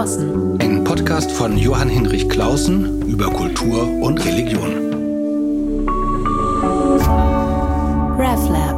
Clausen. Ein Podcast von Johann Hinrich Clausen über Kultur und Religion. RefLab.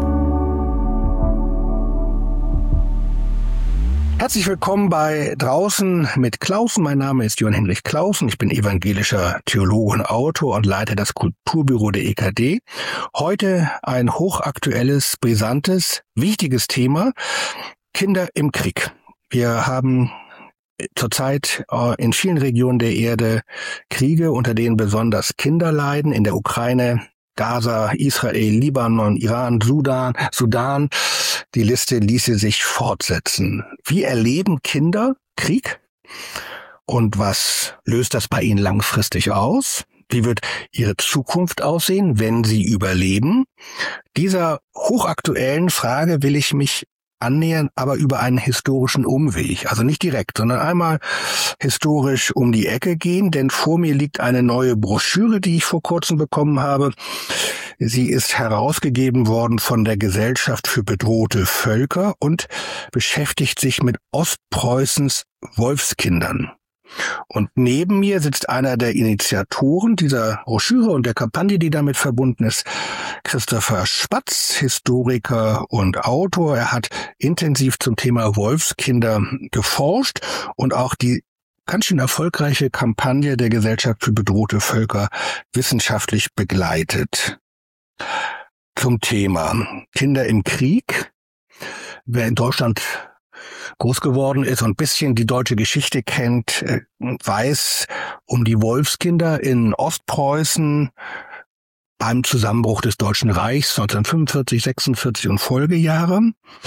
Herzlich willkommen bei Draußen mit Clausen. Mein Name ist Johann Hinrich Clausen. Ich bin evangelischer Theologe und Autor und leite das Kulturbüro der EKD. Heute ein hochaktuelles, brisantes, wichtiges Thema: Kinder im Krieg. Wir haben zurzeit in vielen Regionen der Erde Kriege, unter denen besonders Kinder leiden. In der Ukraine, Gaza, Israel, Libanon, Iran, Sudan. Die Liste ließe sich fortsetzen. Wie erleben Kinder Krieg? Und was löst das bei ihnen langfristig aus? Wie wird ihre Zukunft aussehen, wenn sie überleben? Dieser hochaktuellen Frage will ich mich annähern, aber über einen historischen Umweg. Also nicht direkt, sondern einmal historisch um die Ecke gehen, denn vor mir liegt eine neue Broschüre, die ich vor kurzem bekommen habe. Sie ist herausgegeben worden von der Gesellschaft für bedrohte Völker und beschäftigt sich mit Ostpreußens Wolfskindern. Und neben mir sitzt einer der Initiatoren dieser Broschüre und der Kampagne, die damit verbunden ist, Christopher Spatz, Historiker und Autor. Er hat intensiv zum Thema Wolfskinder geforscht und auch die ganz schön erfolgreiche Kampagne der Gesellschaft für bedrohte Völker wissenschaftlich begleitet. Zum Thema Kinder im Krieg. Wer in Deutschland groß geworden ist und ein bisschen die deutsche Geschichte kennt, weiß um die Wolfskinder in Ostpreußen beim Zusammenbruch des Deutschen Reichs 1945, 46 und Folgejahre.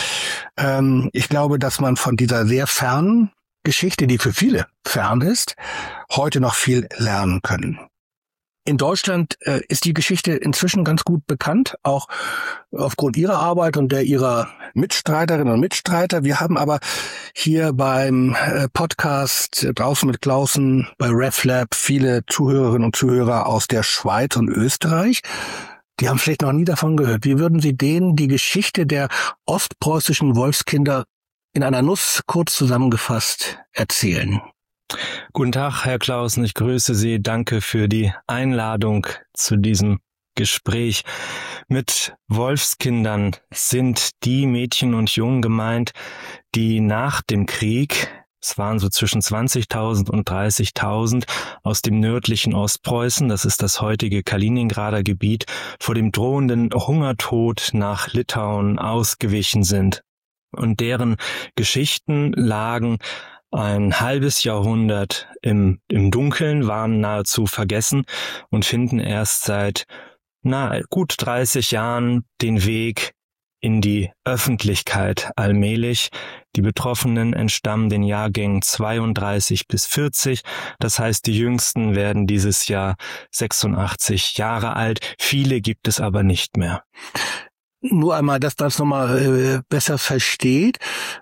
Ich glaube, dass man von dieser sehr fernen Geschichte, die für viele fern ist, heute noch viel lernen können. In Deutschland ist die Geschichte inzwischen ganz gut bekannt, auch aufgrund ihrer Arbeit und der ihrer Mitstreiterinnen und Mitstreiter. Wir haben aber hier beim Podcast Draußen mit Clausen bei RefLab viele Zuhörerinnen und Zuhörer aus der Schweiz und Österreich. Die haben vielleicht noch nie davon gehört. Wie würden Sie denen die Geschichte der ostpreußischen Wolfskinder in einer Nuss kurz zusammengefasst erzählen? Guten Tag, Herr Clausen, ich grüße Sie. Danke für die Einladung zu diesem Gespräch. Mit Wolfskindern sind die Mädchen und Jungen gemeint, die nach dem Krieg, es waren so zwischen 20.000 und 30.000, aus dem nördlichen Ostpreußen, das ist das heutige Kaliningrader Gebiet, vor dem drohenden Hungertod nach Litauen ausgewichen sind. Und deren Geschichten lagen ein halbes Jahrhundert im Dunkeln, waren nahezu vergessen und finden erst seit gut 30 Jahren den Weg in die Öffentlichkeit allmählich. Die Betroffenen entstammen den Jahrgängen 32 bis 40. Das heißt, die Jüngsten werden dieses Jahr 86 Jahre alt. Viele gibt es aber nicht mehr. Nur einmal, dass das nochmal besser versteht.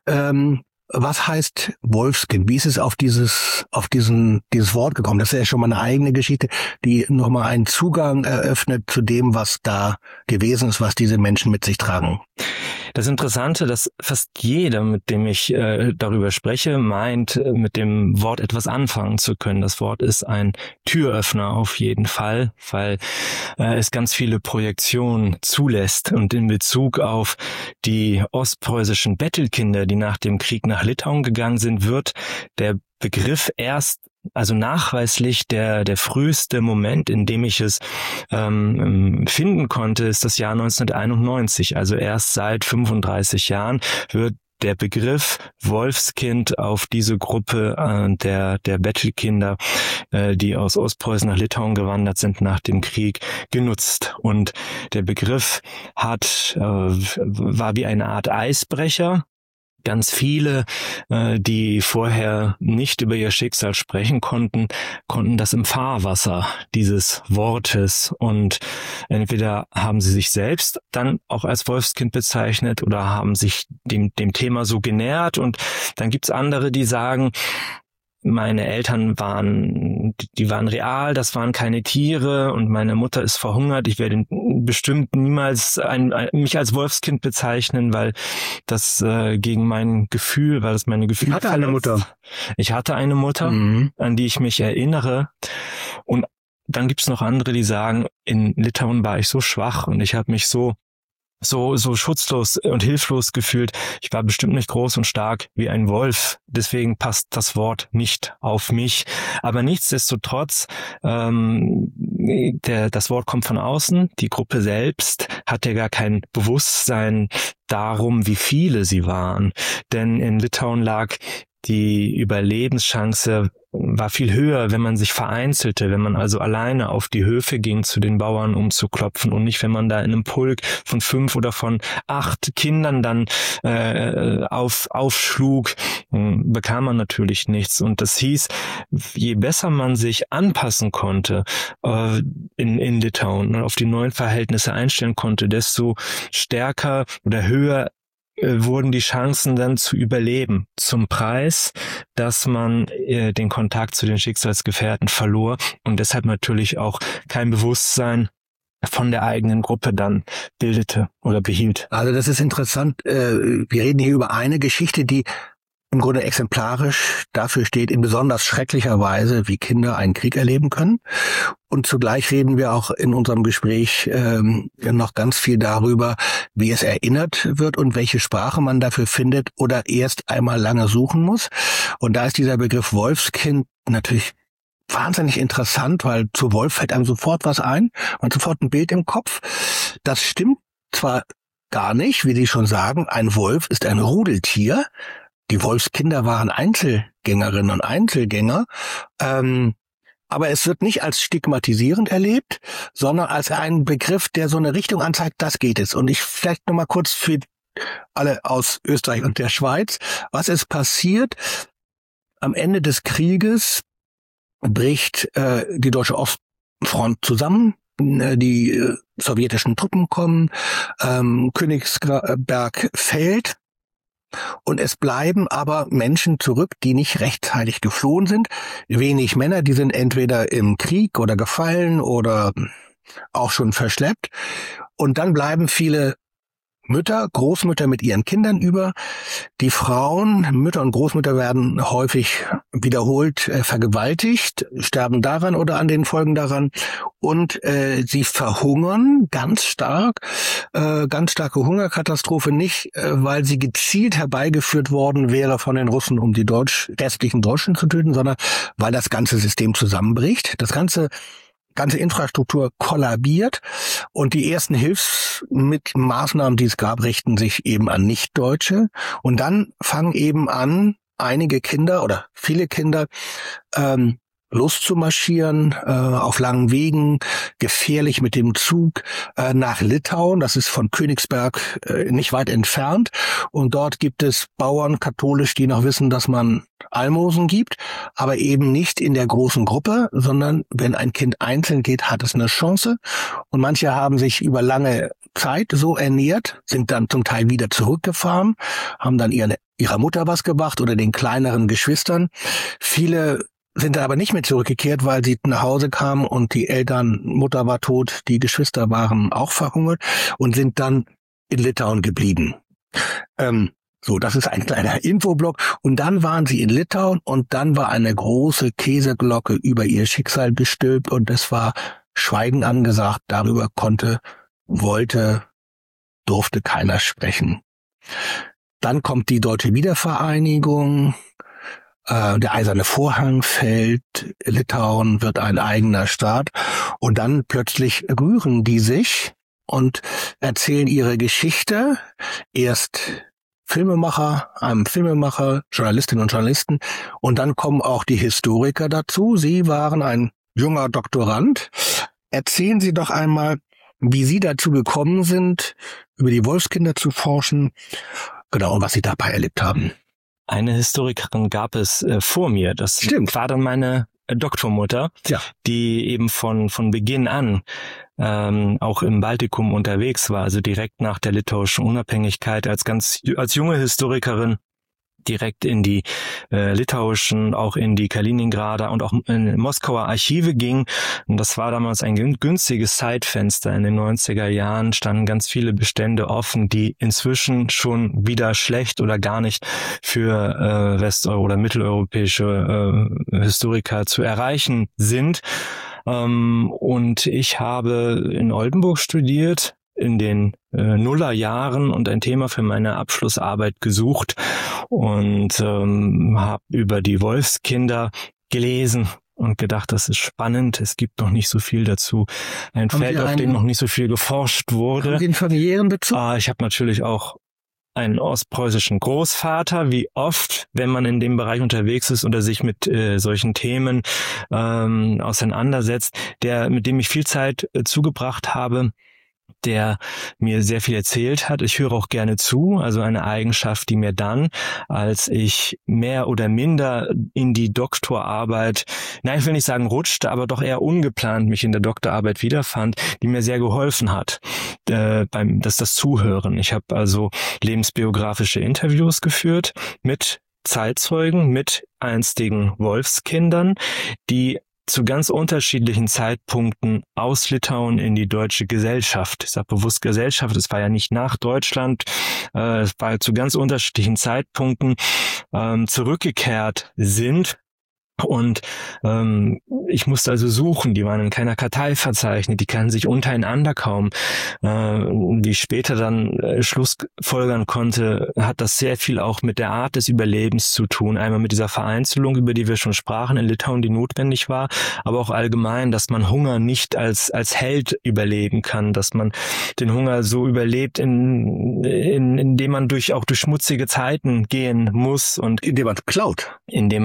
Was heißt Wolfskind? Wie ist es auf dieses Wort gekommen? Das ist ja schon mal eine eigene Geschichte, die nochmal einen Zugang eröffnet zu dem, was da gewesen ist, was diese Menschen mit sich tragen. Das Interessante, dass fast jeder, mit dem ich darüber spreche, meint, mit dem Wort etwas anfangen zu können. Das Wort ist ein Türöffner auf jeden Fall, weil es ganz viele Projektionen zulässt. Und in Bezug auf die ostpreußischen Bettelkinder, die nach dem Krieg nach Litauen gegangen sind, wird der Begriff also nachweislich der früheste Moment, in dem ich es finden konnte, ist das Jahr 1991. Also erst seit 35 Jahren wird der Begriff Wolfskind auf diese Gruppe der Bettelkinder, die aus Ostpreußen nach Litauen gewandert sind nach dem Krieg, genutzt. Und der Begriff war wie eine Art Eisbrecher. Ganz viele, die vorher nicht über ihr Schicksal sprechen konnten das im Fahrwasser dieses Wortes, und entweder haben sie sich selbst dann auch als Wolfskind bezeichnet oder haben sich dem Thema so genähert, und dann gibt's andere, die sagen, meine Eltern die waren real, das waren keine Tiere und meine Mutter ist verhungert. Ich werde bestimmt niemals mich als Wolfskind bezeichnen, weil das gegen mein Gefühl, weil das meine Gefühle. Ich hatte eine Mutter. Ich hatte eine Mutter, an die ich mich erinnere. Und dann gibt's noch andere, die sagen, in Litauen war ich so schwach und ich habe mich so schutzlos und hilflos gefühlt. Ich war bestimmt nicht groß und stark wie ein Wolf. Deswegen passt das Wort nicht auf mich. Aber nichtsdestotrotz, das Wort kommt von außen. Die Gruppe selbst hatte gar kein Bewusstsein darum, wie viele sie waren. Denn in Litauen lag die Überlebenschance war viel höher, wenn man sich vereinzelte, wenn man also alleine auf die Höfe ging zu den Bauern, um zu klopfen und nicht, wenn man da in einem Pulk von 5 oder von 8 Kindern dann aufschlug, bekam man natürlich nichts. Und das hieß, je besser man sich anpassen konnte in Litauen und auf die neuen Verhältnisse einstellen konnte, desto stärker oder höher wurden die Chancen dann zu überleben, zum Preis, dass man den Kontakt zu den Schicksalsgefährten verlor und deshalb natürlich auch kein Bewusstsein von der eigenen Gruppe dann bildete oder behielt. Also das ist interessant. Wir reden hier über eine Geschichte, die im Grunde exemplarisch dafür steht, in besonders schrecklicher Weise, wie Kinder einen Krieg erleben können. Und zugleich reden wir auch in unserem Gespräch noch ganz viel darüber, wie es erinnert wird und welche Sprache man dafür findet oder erst einmal lange suchen muss. Und da ist dieser Begriff Wolfskind natürlich wahnsinnig interessant, weil zu Wolf fällt einem sofort was ein und sofort ein Bild im Kopf. Das stimmt zwar gar nicht, wie Sie schon sagen, ein Wolf ist ein Rudeltier. Die Wolfskinder waren Einzelgängerinnen und Einzelgänger, aber es wird nicht als stigmatisierend erlebt, sondern als ein Begriff, der so eine Richtung anzeigt, das geht es. Und ich vielleicht noch mal kurz für alle aus Österreich und der Schweiz, was ist passiert? Am Ende des Krieges bricht die deutsche Ostfront zusammen. Die sowjetischen Truppen kommen, Königsberg fällt. Und es bleiben aber Menschen zurück, die nicht rechtzeitig geflohen sind. Wenig Männer, die sind entweder im Krieg oder gefallen oder auch schon verschleppt. Und dann bleiben viele Mütter, Großmütter mit ihren Kindern über. Die Frauen, Mütter und Großmütter werden häufig wiederholt vergewaltigt, sterben daran oder an den Folgen daran. Und sie verhungern ganz stark, ganz starke Hungerkatastrophe, nicht weil sie gezielt herbeigeführt worden wäre von den Russen, um die restlichen Deutschen zu töten, sondern weil das ganze System zusammenbricht. Das ganze Infrastruktur kollabiert und die ersten Hilfsmaßnahmen, die es gab, richten sich eben an Nichtdeutsche. Und dann fangen eben an, einige Kinder oder viele Kinder loszumarschieren auf langen Wegen, gefährlich mit dem Zug nach Litauen. Das ist von Königsberg nicht weit entfernt. Und dort gibt es Bauern, katholisch, die noch wissen, dass man Almosen gibt, aber eben nicht in der großen Gruppe, sondern wenn ein Kind einzeln geht, hat es eine Chance. Und manche haben sich über lange Zeit so ernährt, sind dann zum Teil wieder zurückgefahren, haben dann ihrer Mutter was gebracht oder den kleineren Geschwistern. Viele sind aber nicht mehr zurückgekehrt, weil sie nach Hause kamen und die Mutter war tot, die Geschwister waren auch verhungert und sind dann in Litauen geblieben. So, das ist ein kleiner Infoblock. Und dann waren sie in Litauen und dann war eine große Käseglocke über ihr Schicksal gestülpt und es war Schweigen angesagt. Darüber durfte keiner sprechen. Dann kommt die Deutsche Wiedervereinigung. Der eiserne Vorhang fällt, Litauen wird ein eigener Staat und dann plötzlich rühren die sich und erzählen ihre Geschichte. Erst Filmemacher, Journalistinnen und Journalisten und dann kommen auch die Historiker dazu. Sie waren ein junger Doktorand. Erzählen Sie doch einmal, wie Sie dazu gekommen sind, über die Wolfskinder zu forschen, genau, und was Sie dabei erlebt haben. Eine Historikerin gab es vor mir. Das Stimmt. War dann meine Doktormutter, ja, die eben von Beginn an auch im Baltikum unterwegs war, also direkt nach der litauischen Unabhängigkeit als junge Historikerin direkt in die litauischen, auch in die Kaliningrader und auch in Moskauer Archive ging. Und das war damals ein günstiges Zeitfenster. In den 90er Jahren standen ganz viele Bestände offen, die inzwischen schon wieder schlecht oder gar nicht für oder mitteleuropäische Historiker zu erreichen sind. Und ich habe in Oldenburg studiert in den Nullerjahren und ein Thema für meine Abschlussarbeit gesucht und habe über die Wolfskinder gelesen und gedacht, das ist spannend, es gibt noch nicht so viel dazu. Ein Feld, auf dem noch nicht so viel geforscht wurde. Haben Sie einen familiären Bezug? Ich habe natürlich auch einen ostpreußischen Großvater, wie oft, wenn man in dem Bereich unterwegs ist oder sich mit solchen Themen auseinandersetzt, mit dem ich viel Zeit zugebracht habe, der mir sehr viel erzählt hat. Ich höre auch gerne zu, also eine Eigenschaft, die mir dann, als ich mehr oder minder in die Doktorarbeit, nein, ich will nicht sagen rutschte, aber doch eher ungeplant mich in der Doktorarbeit wiederfand, die mir sehr geholfen hat, das Zuhören. Ich habe also lebensbiografische Interviews geführt mit Zeitzeugen, mit einstigen Wolfskindern, die zu ganz unterschiedlichen Zeitpunkten aus Litauen in die deutsche Gesellschaft, ich sage bewusst Gesellschaft, es war ja nicht nach Deutschland, es war zu ganz unterschiedlichen Zeitpunkten zurückgekehrt sind. Und ich musste also suchen, die waren in keiner Kartei verzeichnet, die kannten sich untereinander kaum. Wie ich später dann schlussfolgern konnte, hat das sehr viel auch mit der Art des Überlebens zu tun. Einmal mit dieser Vereinzelung, über die wir schon sprachen in Litauen, die notwendig war, aber auch allgemein, dass man Hunger nicht als Held überleben kann, dass man den Hunger so überlebt, indem man durch schmutzige Zeiten gehen muss und indem man klaut.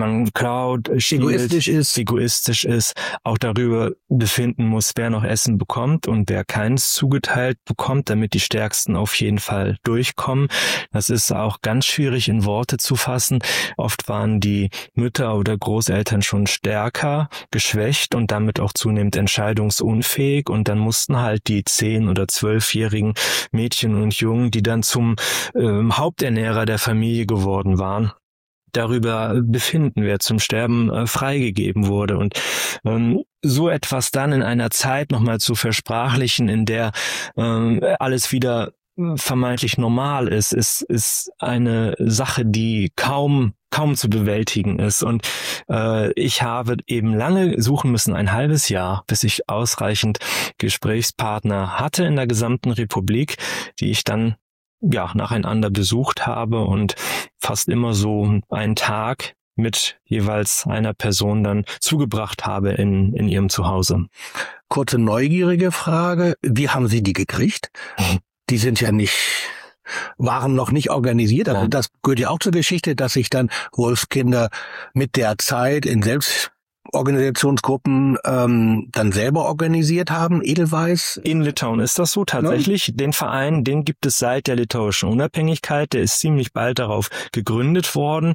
Egoistisch ist, auch darüber befinden muss, wer noch Essen bekommt und wer keins zugeteilt bekommt, damit die Stärksten auf jeden Fall durchkommen. Das ist auch ganz schwierig in Worte zu fassen. Oft waren die Mütter oder Großeltern schon stärker, geschwächt und damit auch zunehmend entscheidungsunfähig und dann mussten halt die 10- oder 12-jährigen Mädchen und Jungen, die dann zum Haupternährer der Familie geworden waren, darüber befinden, wer zum Sterben freigegeben wurde. Und so etwas dann in einer Zeit nochmal zu versprachlichen, in der alles wieder vermeintlich normal ist eine Sache, die kaum zu bewältigen ist. Und ich habe eben lange suchen müssen, ein halbes Jahr, bis ich ausreichend Gesprächspartner hatte in der gesamten Republik, die ich dann nacheinander besucht habe und fast immer so einen Tag mit jeweils einer Person dann zugebracht habe in ihrem Zuhause. Kurze neugierige Frage, wie haben Sie die gekriegt? Die sind ja waren noch nicht organisiert, aber das gehört ja auch zur Geschichte, dass sich dann Wolfskinder mit der Zeit in Selbstorganisationsgruppen dann selber organisiert haben, Edelweiß. In Litauen ist das so tatsächlich. Ja. Den Verein, den gibt es seit der litauischen Unabhängigkeit. Der ist ziemlich bald darauf gegründet worden.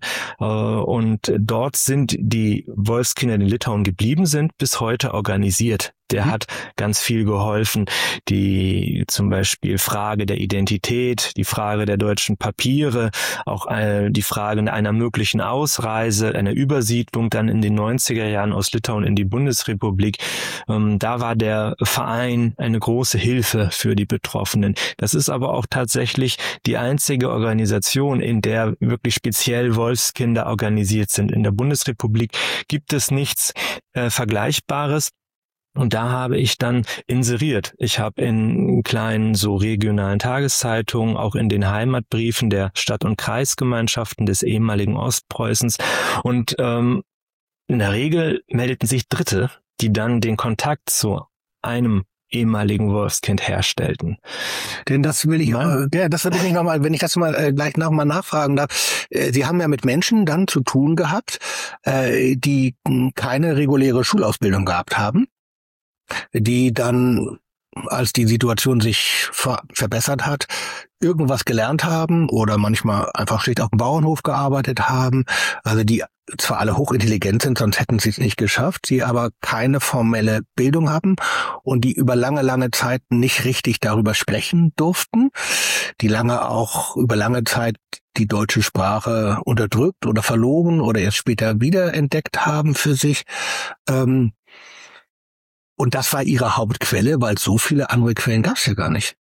Und dort sind die Wolfskinder, die in Litauen geblieben sind, bis heute organisiert. Der hat ganz viel geholfen. Die zum Beispiel Frage der Identität, die Frage der deutschen Papiere, auch die Frage einer möglichen Ausreise, einer Übersiedlung dann in den 90er Jahren aus Litauen in die Bundesrepublik. Da war der Verein eine große Hilfe für die Betroffenen. Das ist aber auch tatsächlich die einzige Organisation, in der wirklich speziell Wolfskinder organisiert sind. In der Bundesrepublik gibt es nichts Vergleichbares. Und da habe ich dann inseriert. Ich habe in kleinen, so regionalen Tageszeitungen, auch in den Heimatbriefen der Stadt- und Kreisgemeinschaften des ehemaligen Ostpreußens. Und in der Regel meldeten sich Dritte, die dann den Kontakt zu einem ehemaligen Wolfskind herstellten. Denn das will ich, das würde ich nochmal, wenn ich das mal gleich nochmal nachfragen darf. Sie haben ja mit Menschen dann zu tun gehabt, die keine reguläre Schulausbildung gehabt haben, die dann, als die Situation sich verbessert hat, irgendwas gelernt haben oder manchmal einfach schlicht auf dem Bauernhof gearbeitet haben, also die zwar alle hochintelligent sind, sonst hätten sie es nicht geschafft, sie aber keine formelle Bildung haben und die über lange Zeit nicht richtig darüber sprechen durften, die über lange Zeit die deutsche Sprache unterdrückt oder verloren oder erst später wiederentdeckt haben für sich. Und das war ihre Hauptquelle, weil so viele andere Quellen gab es ja gar nicht.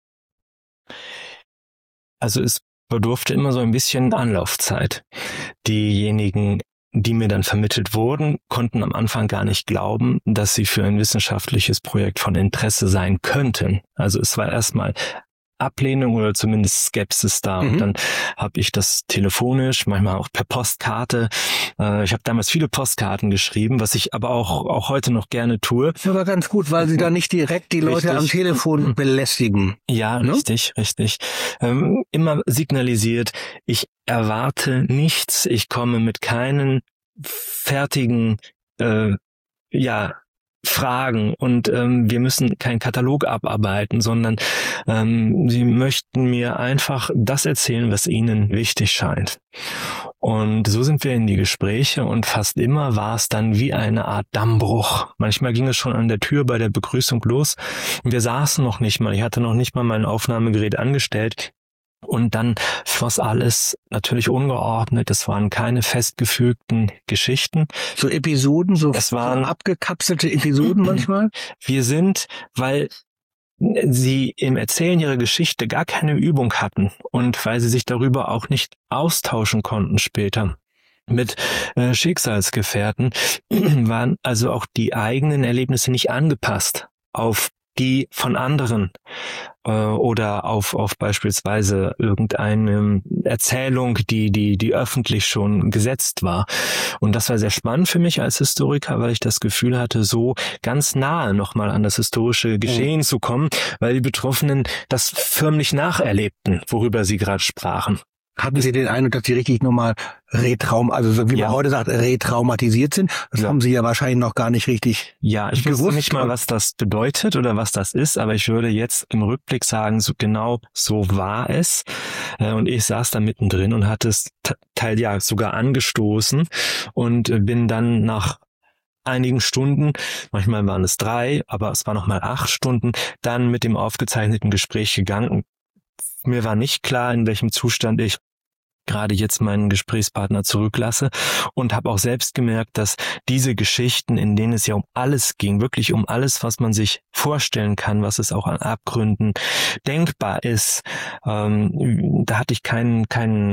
Also es bedurfte immer so ein bisschen Anlaufzeit. Diejenigen, die mir dann vermittelt wurden, konnten am Anfang gar nicht glauben, dass sie für ein wissenschaftliches Projekt von Interesse sein könnten. Also es war erstmal Ablehnung oder zumindest Skepsis da. Und dann habe ich das telefonisch, manchmal auch per Postkarte. Ich habe damals viele Postkarten geschrieben, was ich aber auch heute noch gerne tue. Das ist aber ganz gut, weil sie da nicht direkt die Leute am Telefon belästigen. Ja, ne? Richtig. Immer signalisiert, ich erwarte nichts, ich komme mit keinen fertigen Fragen und wir müssen keinen Katalog abarbeiten, sondern sie möchten mir einfach das erzählen, was ihnen wichtig scheint. Und so sind wir in die Gespräche und fast immer war es dann wie eine Art Dammbruch. Manchmal ging es schon an der Tür bei der Begrüßung los und wir saßen noch nicht mal, ich hatte noch nicht mal mein Aufnahmegerät angestellt. Und dann floss alles natürlich ungeordnet. Es waren keine festgefügten Geschichten. So Episoden, es waren abgekapselte Episoden manchmal? Wir sind, weil sie im Erzählen ihrer Geschichte gar keine Übung hatten und weil sie sich darüber auch nicht austauschen konnten später mit Schicksalsgefährten, waren also auch die eigenen Erlebnisse nicht angepasst auf die von anderen oder auf beispielsweise irgendeine Erzählung, die öffentlich schon gesetzt war. Und das war sehr spannend für mich als Historiker, weil ich das Gefühl hatte, so ganz nahe nochmal an das historische Geschehen zu kommen, weil die Betroffenen das förmlich nacherlebten, worüber sie gerade sprachen. Hatten Sie den Eindruck, dass Sie richtig nochmal also wie man heute sagt, retraumatisiert sind? Das haben Sie ja wahrscheinlich noch gar nicht richtig ich gewusst. wusste nicht mal, was das bedeutet oder was das ist, aber ich würde jetzt im Rückblick sagen, so genau so war es. Und ich saß da mittendrin und hatte es sogar angestoßen und bin dann nach einigen Stunden, manchmal waren es 3, aber es waren nochmal 8 Stunden, dann mit dem aufgezeichneten Gespräch gegangen. Mir war nicht klar, in welchem Zustand ich gerade jetzt meinen Gesprächspartner zurücklasse und habe auch selbst gemerkt, dass diese Geschichten, in denen es ja um alles ging, wirklich um alles, was man sich vorstellen kann, was es auch an Abgründen denkbar ist, da hatte ich kein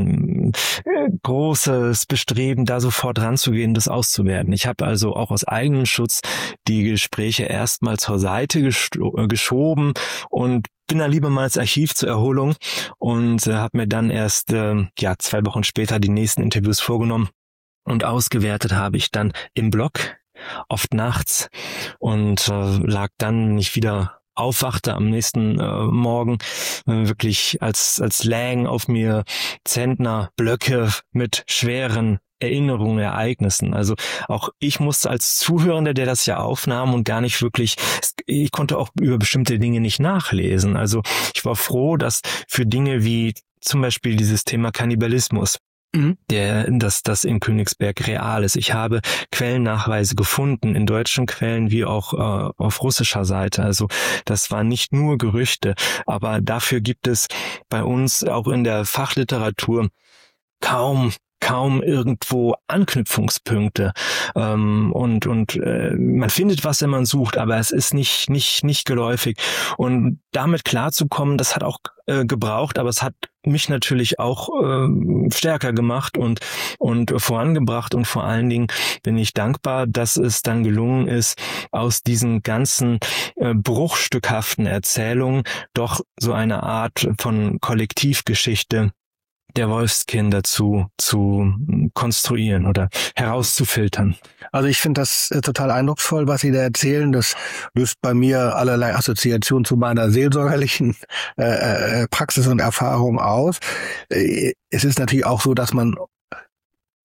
großes Bestreben, da sofort ranzugehen, das auszuwerten. Ich habe also auch aus eigenem Schutz die Gespräche erstmal zur Seite geschoben und bin dann lieber mal ins Archiv zur Erholung und habe mir dann erst 2 Wochen später die nächsten Interviews vorgenommen und ausgewertet habe ich dann im Blog, oft nachts und lag dann, wenn ich wieder aufwachte am nächsten Morgen, wirklich als Lang auf mir Zentnerblöcke mit schweren Erinnerungen, Ereignissen. Also auch ich musste als Zuhörender, der das ja aufnahm und gar nicht wirklich, ich konnte auch über bestimmte Dinge nicht nachlesen. Also ich war froh, dass für Dinge wie zum Beispiel dieses Thema Kannibalismus, das in Königsberg real ist. Ich habe Quellennachweise gefunden, in deutschen Quellen wie auch auf russischer Seite. Also das waren nicht nur Gerüchte, aber dafür gibt es bei uns auch in der Fachliteratur kaum irgendwo Anknüpfungspunkte und man findet was, wenn man sucht, aber es ist nicht geläufig und damit klarzukommen, das hat auch gebraucht, aber es hat mich natürlich auch stärker gemacht und vorangebracht und vor allen Dingen bin ich dankbar, dass es dann gelungen ist, aus diesen ganzen bruchstückhaften Erzählungen doch so eine Art von Kollektivgeschichte der Wolfskinder zu konstruieren oder herauszufiltern. Also ich finde das total eindrucksvoll, was Sie da erzählen. Das löst bei mir allerlei Assoziationen zu meiner seelsorgerlichen Praxis und Erfahrung aus. Es ist natürlich auch so, dass man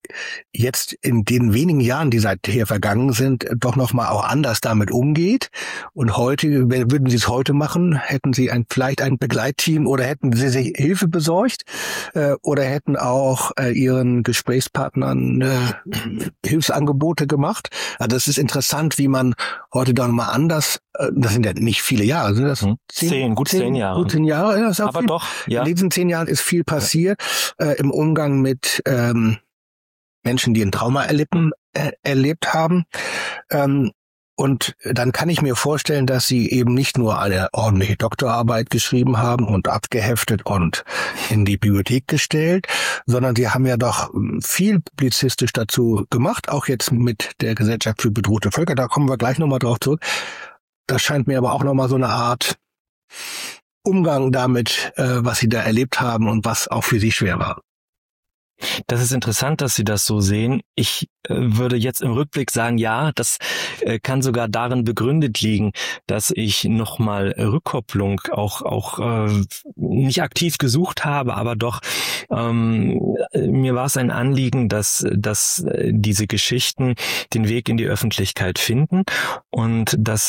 jetzt in den wenigen Jahren, die seither vergangen sind, doch nochmal auch anders damit umgeht. Und heute, würden Sie es heute machen, hätten Sie vielleicht ein Begleitteam oder hätten Sie sich Hilfe besorgt oder hätten auch Ihren Gesprächspartnern Hilfsangebote gemacht. Also das ist interessant, wie man heute doch mal anders, das sind ja nicht viele Jahre, sind das gut 10 Jahre. Gut 10 Jahre, ja, ist auch aber viel. doch, ja. In diesen 10 Jahren ist viel passiert im Umgang mit Menschen, die ein Trauma erlebt haben. Und dann kann ich mir vorstellen, dass Sie eben nicht nur eine ordentliche Doktorarbeit geschrieben haben und abgeheftet und in die Bibliothek gestellt, sondern Sie haben ja doch viel publizistisch dazu gemacht, auch jetzt mit der Gesellschaft für bedrohte Völker. Da kommen wir gleich nochmal drauf zurück. Das scheint mir aber auch nochmal so eine Art Umgang damit, was Sie da erlebt haben und was auch für Sie schwer war. Das ist interessant, dass Sie das so sehen. Ich würde jetzt im Rückblick sagen, ja, das kann sogar darin begründet liegen, dass ich nochmal Rückkopplung auch nicht aktiv gesucht habe, aber doch mir war es ein Anliegen, dass diese Geschichten den Weg in die Öffentlichkeit finden und dass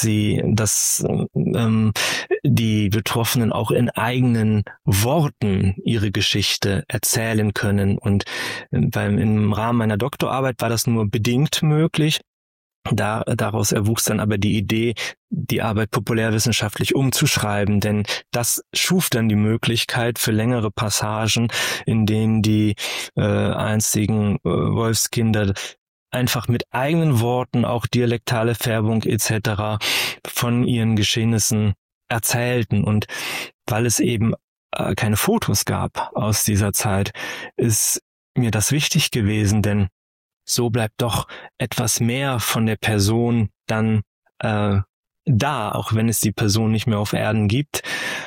die Betroffenen auch in eigenen Worten ihre Geschichte erzählen können. Und im Rahmen meiner Doktorarbeit war das nur bedingt möglich. Daraus erwuchs dann aber die Idee, die Arbeit populärwissenschaftlich umzuschreiben, denn das schuf dann die Möglichkeit für längere Passagen, in denen die einstigen Wolfskinder einfach mit eigenen Worten, auch dialektale Färbung etc. von ihren Geschehnissen erzählten. Und weil es eben keine Fotos gab aus dieser Zeit, ist mir das wichtig gewesen, denn so bleibt doch etwas mehr von der Person dann da, auch wenn es die Person nicht mehr auf Erden gibt,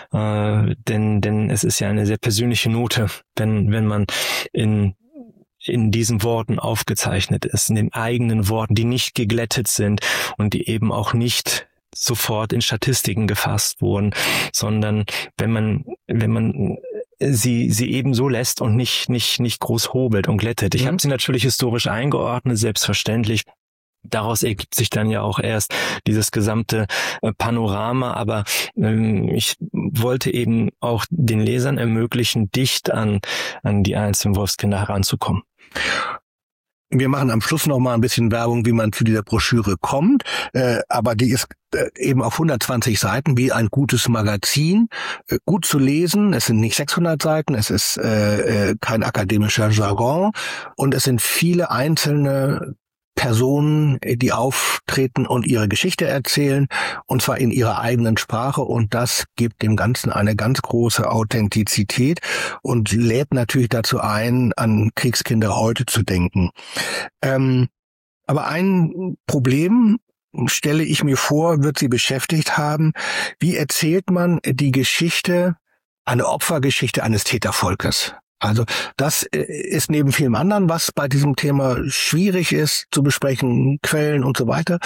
denn es ist ja eine sehr persönliche Note, wenn man in diesen Worten aufgezeichnet ist, in den eigenen Worten, die nicht geglättet sind und die eben auch nicht sofort in Statistiken gefasst wurden, sondern wenn man sie eben so lässt und nicht groß hobelt und glättet. Ich habe sie natürlich historisch eingeordnet, selbstverständlich. Daraus ergibt sich dann ja auch erst dieses gesamte Panorama, aber ich wollte eben auch den Lesern ermöglichen, dicht an die einzelnen Wolfskinder heranzukommen. Wir machen am Schluss noch mal ein bisschen Werbung, wie man zu dieser Broschüre kommt, aber die ist eben auf 120 Seiten wie ein gutes Magazin, gut zu lesen. Es sind nicht 600 Seiten, es ist kein akademischer Jargon und es sind viele einzelne Personen, die auftreten und ihre Geschichte erzählen, und zwar in ihrer eigenen Sprache, und das gibt dem Ganzen eine ganz große Authentizität und lädt natürlich dazu ein, an Kriegskinder heute zu denken. Aber ein Problem, stelle ich mir vor, wird Sie beschäftigt haben: Wie erzählt man die Geschichte, eine Opfergeschichte eines Tätervolkes? Also das ist neben vielem anderen, was bei diesem Thema schwierig ist zu besprechen, Quellen und so weiter,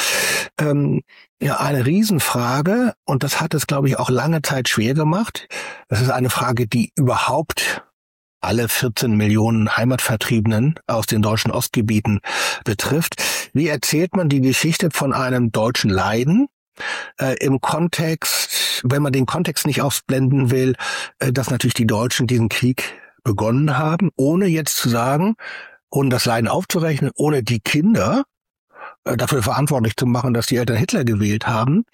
ja, eine Riesenfrage, und das hat es, glaube ich, auch lange Zeit schwer gemacht. Das ist eine Frage, die überhaupt alle 14 Millionen Heimatvertriebenen aus den deutschen Ostgebieten betrifft. Wie erzählt man die Geschichte von einem deutschen Leiden im Kontext, wenn man den Kontext nicht ausblenden will, dass natürlich die Deutschen diesen Krieg begonnen haben, ohne jetzt zu sagen, ohne das Leiden aufzurechnen, ohne die Kinder dafür verantwortlich zu machen, dass die Eltern Hitler gewählt haben.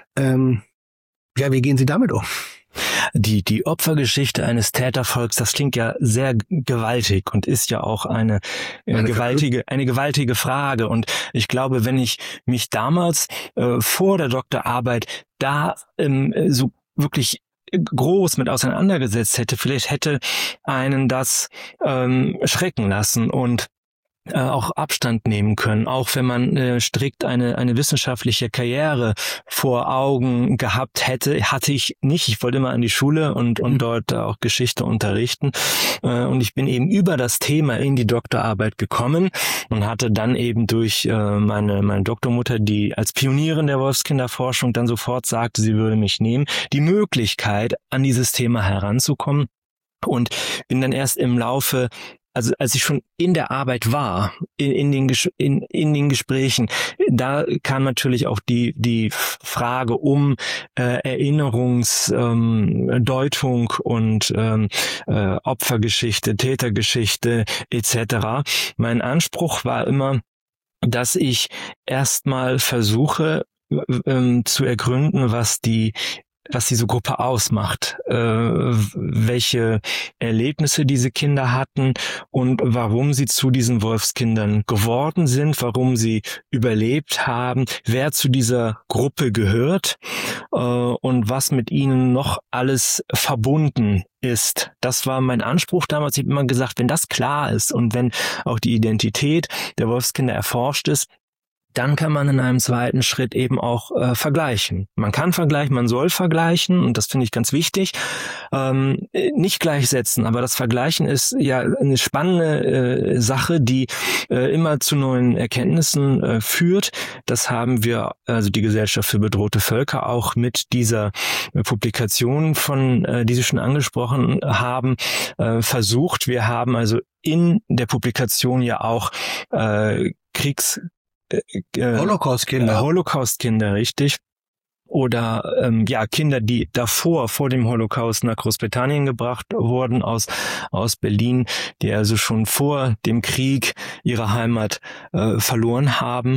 Ja, wie gehen Sie damit um? Die Opfergeschichte eines Tätervolks, das klingt ja sehr gewaltig und ist ja auch eine gewaltige Frage. Und ich glaube, wenn ich mich damals vor der Doktorarbeit da so wirklich groß mit auseinandergesetzt hätte, vielleicht hätte einen das schrecken lassen und auch Abstand nehmen können, auch wenn man strikt eine wissenschaftliche Karriere vor Augen gehabt hätte, hatte ich nicht. Ich wollte immer an die Schule und dort auch Geschichte unterrichten, und ich bin eben über das Thema in die Doktorarbeit gekommen und hatte dann eben durch meine Doktormutter, die als Pionierin der Wolfskinderforschung dann sofort sagte, sie würde mich nehmen, die Möglichkeit, an dieses Thema heranzukommen. Und bin dann erst im Laufe also als ich schon in der Arbeit war, in den Gesprächen, da kam natürlich auch die Frage um Erinnerungsdeutung und Opfergeschichte, Tätergeschichte etc. Mein Anspruch war immer, dass ich erstmal versuche zu ergründen, was diese Gruppe ausmacht, welche Erlebnisse diese Kinder hatten und warum sie zu diesen Wolfskindern geworden sind, warum sie überlebt haben, wer zu dieser Gruppe gehört und was mit ihnen noch alles verbunden ist. Das war mein Anspruch damals. Ich habe immer gesagt, wenn das klar ist und wenn auch die Identität der Wolfskinder erforscht ist, dann kann man in einem zweiten Schritt eben auch vergleichen. Man kann vergleichen, man soll vergleichen und das finde ich ganz wichtig. Nicht gleichsetzen, aber das Vergleichen ist ja eine spannende Sache, die immer zu neuen Erkenntnissen führt. Das haben wir, also die Gesellschaft für bedrohte Völker, auch mit dieser Publikation, die Sie schon angesprochen haben, versucht. Wir haben also in der Publikation ja auch Holocaust-Kinder, richtig. Oder Kinder, die vor dem Holocaust nach Großbritannien gebracht wurden aus Berlin, die also schon vor dem Krieg ihre Heimat verloren haben.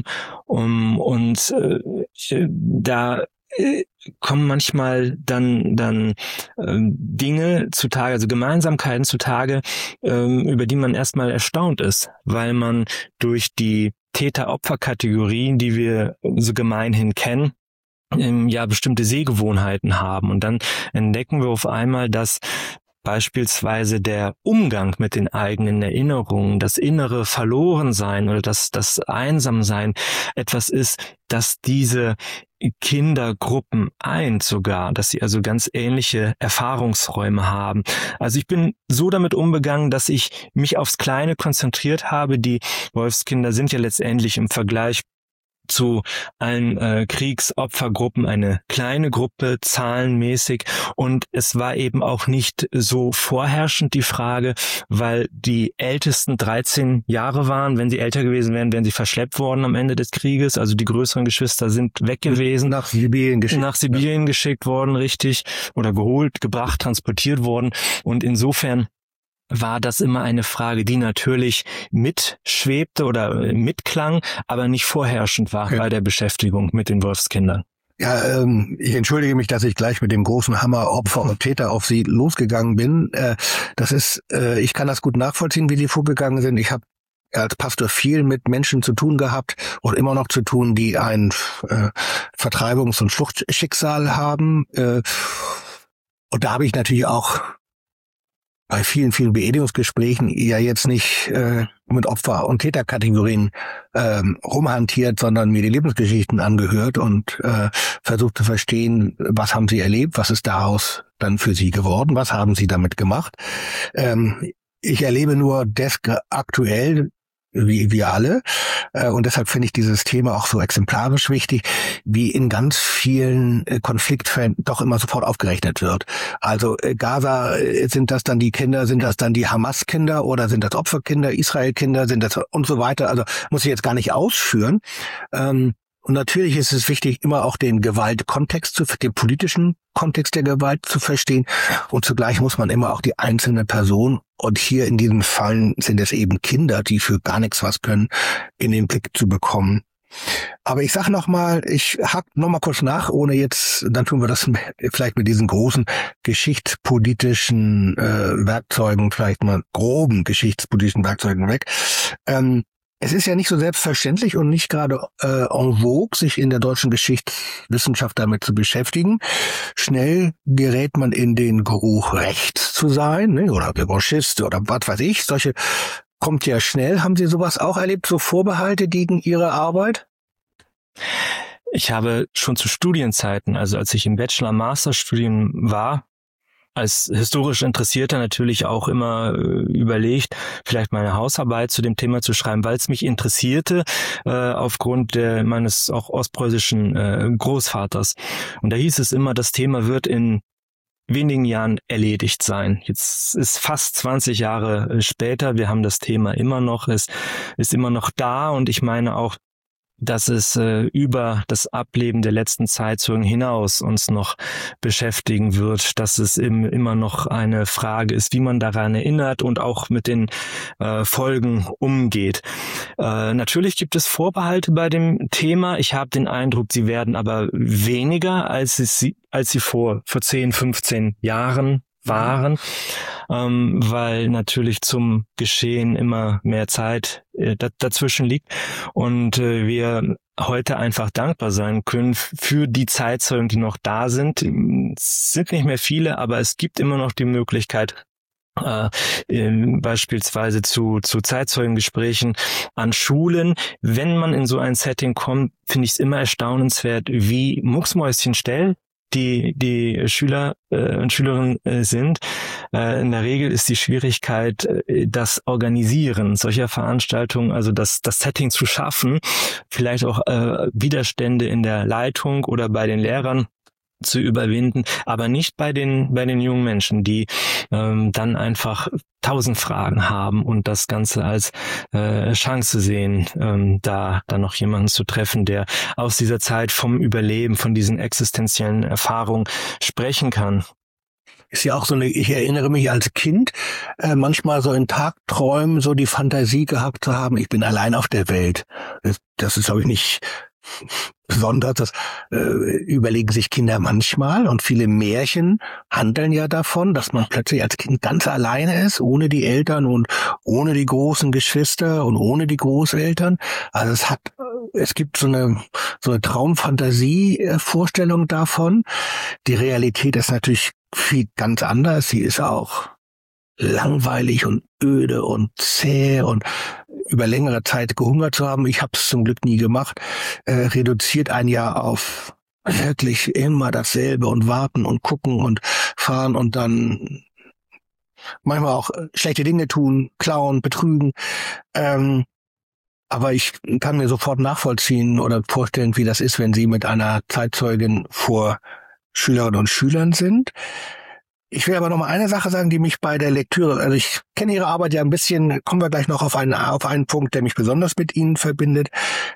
Da kommen manchmal dann Dinge zutage, also Gemeinsamkeiten zutage, über die man erstmal erstaunt ist, weil man durch die Täter-Opfer-Kategorien, die wir so gemeinhin kennen, bestimmte Sehgewohnheiten haben. Und dann entdecken wir auf einmal, dass beispielsweise der Umgang mit den eigenen Erinnerungen, das innere Verlorensein oder das Einsamsein etwas ist, dass diese Kindergruppen eint sogar, dass sie also ganz ähnliche Erfahrungsräume haben. Also ich bin so damit umgegangen, dass ich mich aufs Kleine konzentriert habe. Die Wolfskinder sind ja letztendlich im Vergleich zu allen Kriegsopfergruppen eine kleine Gruppe, zahlenmäßig, und es war eben auch nicht so vorherrschend die Frage, weil die Ältesten 13 Jahre waren. Wenn sie älter gewesen wären, wären sie verschleppt worden am Ende des Krieges, also die größeren Geschwister sind weg gewesen. Nach Sibirien geschickt worden, richtig, oder geholt, gebracht, transportiert worden, und insofern war das immer eine Frage, die natürlich mitschwebte oder mitklang, aber nicht vorherrschend war bei der Beschäftigung mit den Wolfskindern. Ja, ich entschuldige mich, dass ich gleich mit dem großen Hammer Opfer und Täter auf Sie losgegangen bin. Ich kann das gut nachvollziehen, wie Sie vorgegangen sind. Ich habe als Pastor viel mit Menschen zu tun gehabt und immer noch zu tun, die ein Vertreibungs- und Fluchtschicksal haben. Und da habe ich natürlich auch bei vielen Beerdigungsgesprächen ja jetzt nicht mit Opfer- und Täterkategorien rumhantiert, sondern mir die Lebensgeschichten angehört und versucht zu verstehen, was haben sie erlebt, was ist daraus dann für sie geworden, was haben sie damit gemacht. Ich erlebe nur das aktuell, wie wir alle. Und deshalb finde ich dieses Thema auch so exemplarisch wichtig, wie in ganz vielen Konfliktfällen doch immer sofort aufgerechnet wird. Also Gaza, sind das dann die Kinder, sind das dann die Hamas-Kinder oder sind das Opferkinder, Israel-Kinder, sind das und so weiter. Also muss ich jetzt gar nicht ausführen. Und natürlich ist es wichtig, immer auch den Gewaltkontext den politischen Kontext der Gewalt zu verstehen. Und zugleich muss man immer auch die einzelne Person, und hier in diesem Fall sind es eben Kinder, die für gar nichts was können, in den Blick zu bekommen. Aber ich sag ich hack noch mal kurz nach, ohne jetzt, dann tun wir das vielleicht mit diesen großen geschichtspolitischen Werkzeugen, vielleicht mal groben geschichtspolitischen Werkzeugen weg. Es ist ja nicht so selbstverständlich und nicht gerade en vogue, sich in der deutschen Geschichtswissenschaft damit zu beschäftigen. Schnell gerät man in den Geruch, rechts zu sein, ne? Oder Revanchist oder was weiß ich. Solche kommt ja schnell. Haben Sie sowas auch erlebt, so Vorbehalte gegen Ihre Arbeit? Ich habe schon zu Studienzeiten, also als ich im Bachelor-Master-Studium war, als historisch Interessierter natürlich auch immer überlegt, vielleicht meine Hausarbeit zu dem Thema zu schreiben, weil es mich interessierte, aufgrund meines auch ostpreußischen Großvaters. Und da hieß es immer, das Thema wird in wenigen Jahren erledigt sein. Jetzt ist fast 20 Jahre später, wir haben das Thema immer noch, es ist immer noch da, und ich meine auch, dass es über das Ableben der letzten Zeitzeugen hinaus uns noch beschäftigen wird, dass es immer noch eine Frage ist, wie man daran erinnert und auch mit den Folgen umgeht. Natürlich gibt es Vorbehalte bei dem Thema. Ich habe den Eindruck, sie werden aber weniger, als sie vor 10, 15 Jahren waren, weil natürlich zum Geschehen immer mehr Zeit dazwischen liegt und wir heute einfach dankbar sein können für die Zeitzeugen, die noch da sind. Es sind nicht mehr viele, aber es gibt immer noch die Möglichkeit, beispielsweise zu Zeitzeugengesprächen an Schulen. Wenn man in so ein Setting kommt, finde ich es immer erstaunenswert, wie mucksmäuschenstill die Schüler und Schülerinnen sind. In der Regel ist die Schwierigkeit, das Organisieren solcher Veranstaltungen, also das Setting zu schaffen, vielleicht auch Widerstände in der Leitung oder bei den Lehrern zu überwinden, aber nicht bei den jungen Menschen, die dann einfach 1000 Fragen haben und das Ganze als Chance sehen, da noch jemanden zu treffen, der aus dieser Zeit vom Überleben, von diesen existenziellen Erfahrungen sprechen kann. Ist ja auch so ich erinnere mich als Kind, manchmal so in Tagträumen so die Fantasie gehabt zu haben, ich bin allein auf der Welt. Das ist, glaube ich, nicht besonders. Das überlegen sich Kinder manchmal, und viele Märchen handeln ja davon, dass man plötzlich als Kind ganz alleine ist, ohne die Eltern und ohne die großen Geschwister und ohne die Großeltern. Also es gibt so eine Traumfantasie-Vorstellung davon. Die Realität ist natürlich viel ganz anders. Sie ist auch langweilig und öde und zäh, und über längere Zeit gehungert zu haben, ich habe es zum Glück nie gemacht, reduziert ein Jahr auf wirklich immer dasselbe und warten und gucken und fahren und dann manchmal auch schlechte Dinge tun, klauen, betrügen. Aber ich kann mir sofort nachvollziehen oder vorstellen, wie das ist, wenn Sie mit einer Zeitzeugin vor Schülerinnen und Schülern sind. Ich will aber noch mal eine Sache sagen, die mich bei der Lektüre, also ich kenne Ihre Arbeit ja ein bisschen, kommen wir gleich noch auf einen Punkt, der mich besonders mit Ihnen verbindet.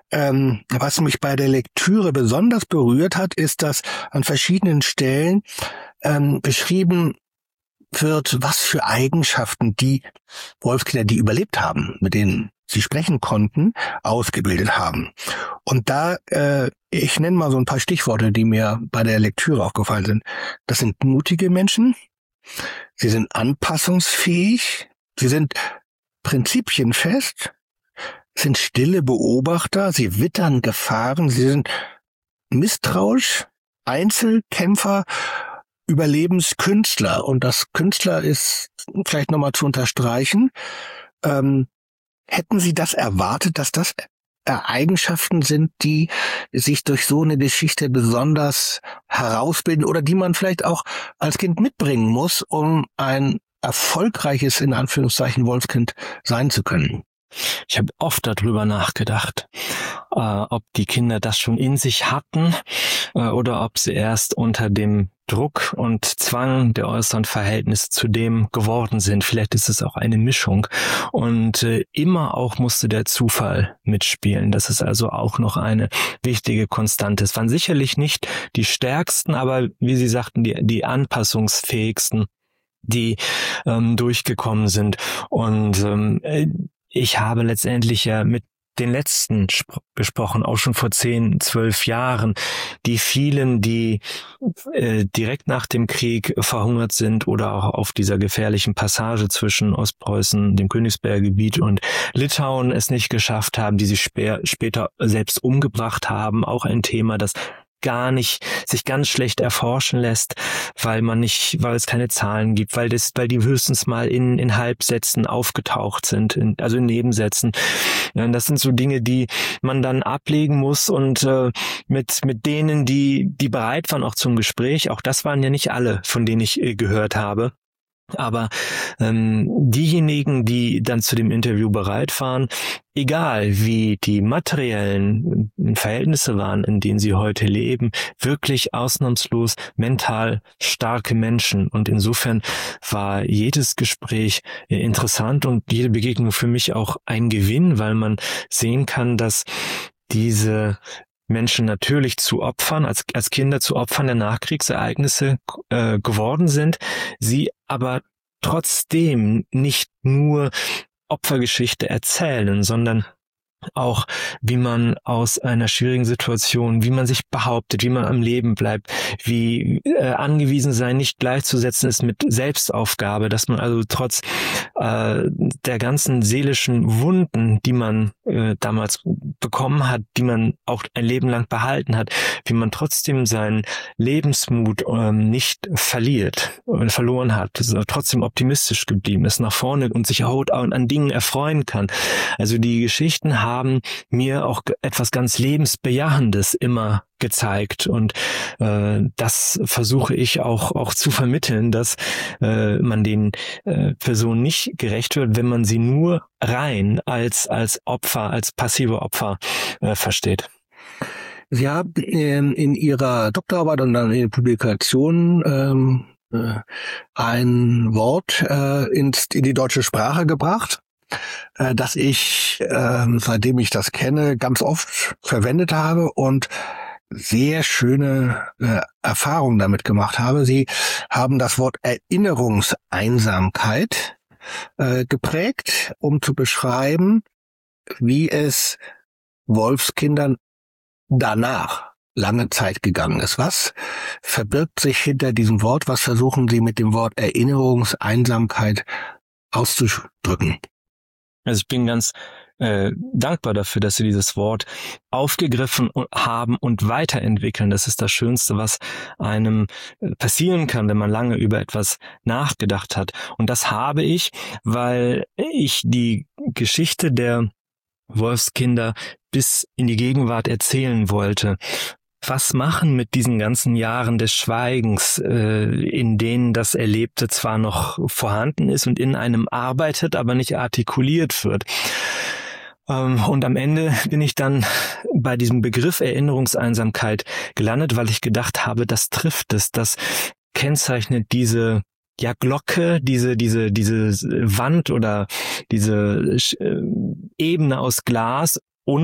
Was mich bei der Lektüre besonders berührt hat, ist, dass an verschiedenen Stellen beschrieben wird, was für Eigenschaften die Wolfskinder, die überlebt haben, mit denen sie sprechen konnten, ausgebildet haben. Und da, ich nenne mal so ein paar Stichworte, die mir bei der Lektüre aufgefallen sind. Das sind mutige Menschen, sie sind anpassungsfähig, sie sind prinzipienfest, sind stille Beobachter, sie wittern Gefahren, sie sind misstrauisch, Einzelkämpfer, Überlebenskünstler. Und das Künstler ist vielleicht nochmal zu unterstreichen. Hätten Sie das erwartet, dass das Eigenschaften sind, die sich durch so eine Geschichte besonders herausbilden oder die man vielleicht auch als Kind mitbringen muss, um ein erfolgreiches, in Anführungszeichen, Wolfskind sein zu können? Ich habe oft darüber nachgedacht, ob die Kinder das schon in sich hatten oder ob sie erst unter dem Druck und Zwang der äußeren Verhältnisse zu dem geworden sind. Vielleicht ist es auch eine Mischung. Und immer auch musste der Zufall mitspielen. Das ist also auch noch eine wichtige Konstante. Es waren sicherlich nicht die stärksten, aber wie Sie sagten, die anpassungsfähigsten, die durchgekommen sind. Und ich habe letztendlich ja mit den letzten besprochen, auch schon vor 10, 12 Jahren, die vielen, die direkt nach dem Krieg verhungert sind oder auch auf dieser gefährlichen Passage zwischen Ostpreußen, dem Königsberger Gebiet und Litauen es nicht geschafft haben, die sich später selbst umgebracht haben, auch ein Thema, das sich ganz schlecht erforschen lässt, weil es keine Zahlen gibt, weil die höchstens mal in Halbsätzen aufgetaucht sind, also in Nebensätzen. Ja, das sind so Dinge, die man dann ablegen muss und mit denen, die bereit waren auch zum Gespräch, auch das waren ja nicht alle, von denen ich gehört habe, Aber diejenigen, die dann zu dem Interview bereit waren, egal wie die materiellen Verhältnisse waren, in denen sie heute leben, wirklich ausnahmslos mental starke Menschen. Und insofern war jedes Gespräch interessant und jede Begegnung für mich auch ein Gewinn, weil man sehen kann, dass diese Menschen natürlich zu Opfern, als Kinder zu Opfern der Nachkriegsereignisse geworden sind, sie aber trotzdem nicht nur Opfergeschichte erzählen, sondern auch, wie man aus einer schwierigen Situation, wie man sich behauptet, wie man am Leben bleibt, wie angewiesen sein nicht gleichzusetzen ist mit Selbstaufgabe, dass man also trotz der ganzen seelischen Wunden, die man damals bekommen hat, die man auch ein Leben lang behalten hat, wie man trotzdem seinen Lebensmut nicht verloren hat, trotzdem optimistisch geblieben ist, nach vorne und sich auch an Dingen erfreuen kann. Also die Geschichten haben mir auch etwas ganz Lebensbejahendes immer gezeigt und das versuche ich auch zu vermitteln, dass man den Personen nicht gerecht wird, wenn man sie nur rein als Opfer, als passive Opfer versteht. Sie haben in Ihrer Doktorarbeit und dann in den Publikationen ein Wort in die deutsche Sprache gebracht, das ich, seitdem ich das kenne, ganz oft verwendet habe und sehr schöne Erfahrungen damit gemacht habe. Sie haben das Wort Erinnerungseinsamkeit geprägt, um zu beschreiben, wie es Wolfskindern danach lange Zeit gegangen ist. Was verbirgt sich hinter diesem Wort? Was versuchen Sie mit dem Wort Erinnerungseinsamkeit auszudrücken? Also ich bin ganz dankbar dafür, dass Sie dieses Wort aufgegriffen haben und weiterentwickeln. Das ist das Schönste, was einem passieren kann, wenn man lange über etwas nachgedacht hat. Und das habe ich, weil ich die Geschichte der Wolfskinder bis in die Gegenwart erzählen wollte. Was machen mit diesen ganzen Jahren des Schweigens, in denen das Erlebte zwar noch vorhanden ist und in einem arbeitet, aber nicht artikuliert wird? Und am Ende bin ich dann bei diesem Begriff Erinnerungseinsamkeit gelandet, weil ich gedacht habe, das trifft es, das kennzeichnet diese Glocke, diese Wand oder diese Ebene aus Glas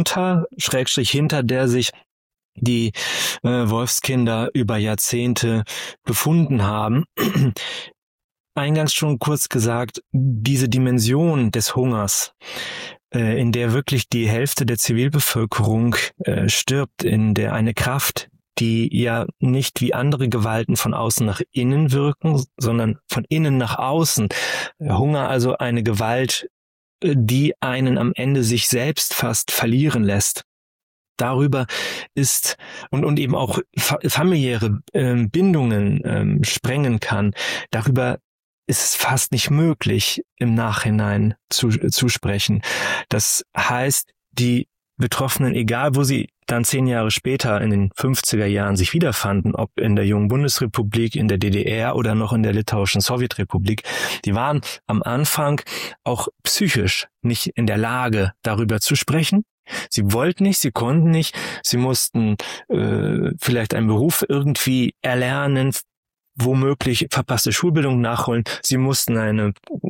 hinter der sich die Wolfskinder über Jahrzehnte befunden haben. Eingangs schon kurz gesagt, diese Dimension des Hungers, in der wirklich die Hälfte der Zivilbevölkerung stirbt, in der eine Kraft, die ja nicht wie andere Gewalten von außen nach innen wirken, sondern von innen nach außen. Hunger also eine Gewalt, die einen am Ende sich selbst fast verlieren lässt. Darüber ist und eben auch familiäre Bindungen sprengen kann. Darüber ist es fast nicht möglich, im Nachhinein zu sprechen. Das heißt, die Betroffenen, egal wo sie dann 10 Jahre später in den 50er Jahren sich wiederfanden, ob in der jungen Bundesrepublik, in der DDR oder noch in der litauischen Sowjetrepublik, die waren am Anfang auch psychisch nicht in der Lage, darüber zu sprechen. Sie wollten nicht, sie konnten nicht, sie mussten vielleicht einen Beruf irgendwie erlernen, womöglich verpasste Schulbildung nachholen. Sie mussten eine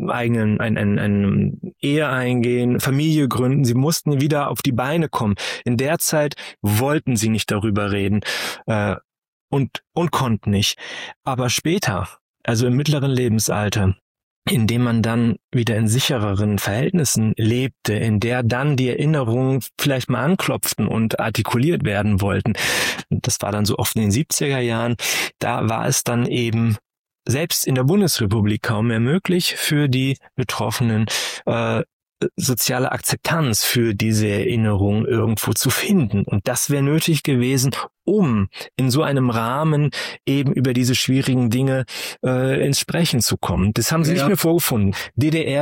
Ehe eingehen, Familie gründen. Sie mussten wieder auf die Beine kommen. In der Zeit wollten sie nicht darüber reden und konnten nicht. Aber später, also im mittleren Lebensalter, in dem man dann wieder in sichereren Verhältnissen lebte, in der dann die Erinnerungen vielleicht mal anklopften und artikuliert werden wollten. Das war dann so oft in den 70er Jahren. Da war es dann eben selbst in der Bundesrepublik kaum mehr möglich für die Betroffenen, soziale Akzeptanz für diese Erinnerung irgendwo zu finden. Und das wäre nötig gewesen, um in so einem Rahmen eben über diese schwierigen Dinge ins Sprechen zu kommen. Das haben sie nicht mehr vorgefunden. DDR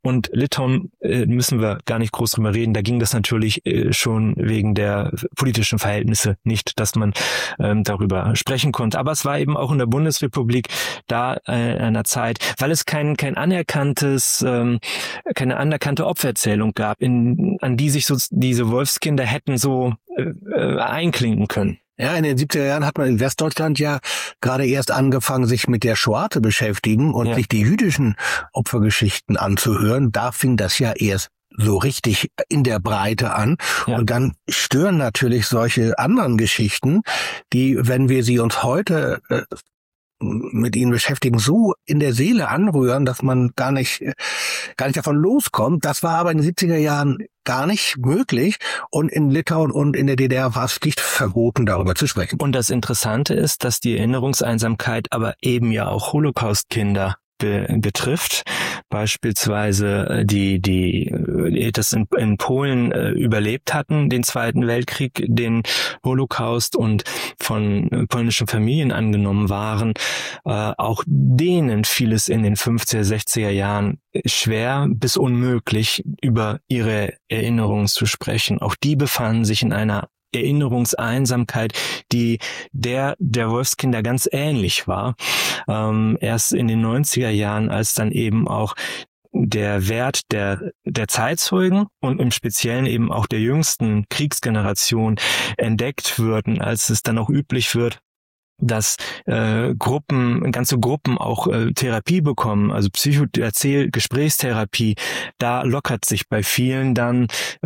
Und Litauen müssen wir gar nicht groß drüber reden. Da ging das natürlich schon wegen der politischen Verhältnisse nicht, dass man darüber sprechen konnte. Aber es war eben auch in der Bundesrepublik da einer Zeit, weil es keine anerkannte Opferzählung gab, an die sich so diese Wolfskinder hätten so einklinken können. Ja, in den 70er Jahren hat man in Westdeutschland ja gerade erst angefangen, sich mit der Shoah zu beschäftigen und sich die jüdischen Opfergeschichten anzuhören. Da fing das ja erst so richtig in der Breite an. Ja. Und dann stören natürlich solche anderen Geschichten, die, wenn wir sie uns heute mit ihnen beschäftigen, so in der Seele anrühren, dass man gar nicht davon loskommt. Das war aber in den 70er Jahren gar nicht möglich. Und in Litauen und in der DDR war es schlicht verboten, darüber zu sprechen. Und das Interessante ist, dass die Erinnerungseinsamkeit aber eben ja auch Holocaust-Kinder betrifft. Beispielsweise die das in Polen überlebt hatten, den Zweiten Weltkrieg, den Holocaust und von polnischen Familien angenommen waren. Auch denen fiel es in den 50er, 60er Jahren schwer bis unmöglich, über ihre Erinnerungen zu sprechen. Auch die befanden sich in einer Erinnerungseinsamkeit, die der Wolfskinder ganz ähnlich war. Erst in den 90er Jahren, als dann eben auch der Wert der Zeitzeugen und im Speziellen eben auch der jüngsten Kriegsgeneration entdeckt würden, als es dann auch üblich wird, dass ganze Gruppen auch Therapie bekommen, also Gesprächstherapie, da lockert sich bei vielen dann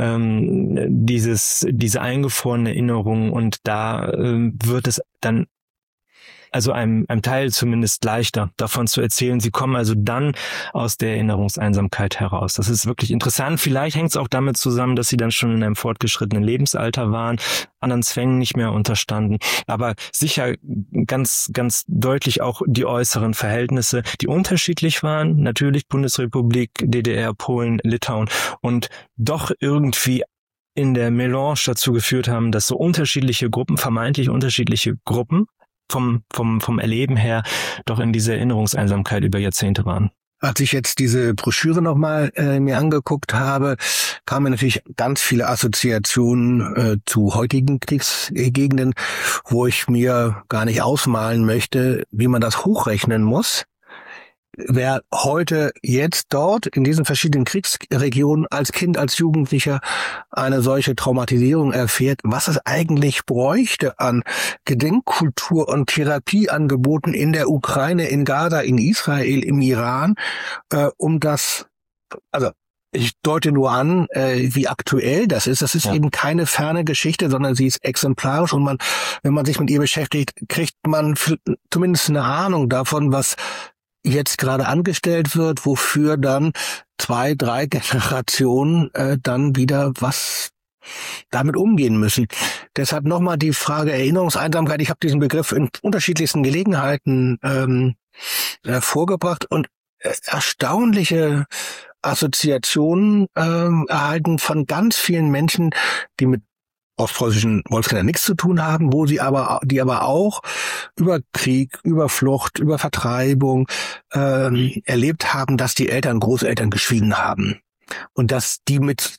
diese eingefrorene Erinnerung, und da wird es dann also einem Teil zumindest leichter, davon zu erzählen. Sie kommen also dann aus der Erinnerungseinsamkeit heraus. Das ist wirklich interessant. Vielleicht hängt es auch damit zusammen, dass sie dann schon in einem fortgeschrittenen Lebensalter waren, anderen Zwängen nicht mehr unterstanden. Aber sicher ganz, ganz deutlich auch die äußeren Verhältnisse, die unterschiedlich waren. Natürlich Bundesrepublik, DDR, Polen, Litauen, und doch irgendwie in der Melange dazu geführt haben, dass so unterschiedliche Gruppen, vermeintlich unterschiedliche Gruppen, vom Erleben her doch in dieser Erinnerungseinsamkeit über Jahrzehnte waren. Als ich jetzt diese Broschüre nochmal mir angeguckt habe, kamen mir natürlich ganz viele Assoziationen zu heutigen Kriegsgegenden, wo ich mir gar nicht ausmalen möchte, wie man das hochrechnen muss. Wer heute jetzt dort in diesen verschiedenen Kriegsregionen als Kind, als Jugendlicher eine solche Traumatisierung erfährt, was es eigentlich bräuchte an Gedenkkultur und Therapieangeboten in der Ukraine, in Gaza, in Israel, im Iran, um das, also ich deute nur an, wie aktuell das ist. Das ist eben keine ferne Geschichte, sondern sie ist exemplarisch, und wenn man sich mit ihr beschäftigt, kriegt man zumindest eine Ahnung davon, was jetzt gerade angestellt wird, wofür dann 2, 3 Generationen dann wieder was damit umgehen müssen. Deshalb nochmal die Frage Erinnerungseinsamkeit. Ich habe diesen Begriff in unterschiedlichsten Gelegenheiten vorgebracht und erstaunliche Assoziationen erhalten von ganz vielen Menschen, die mit ostpreußischen Wolfskindern nichts zu tun haben, die aber auch über Krieg, über Flucht, über Vertreibung erlebt haben, dass die Eltern, Großeltern geschwiegen haben und dass die mit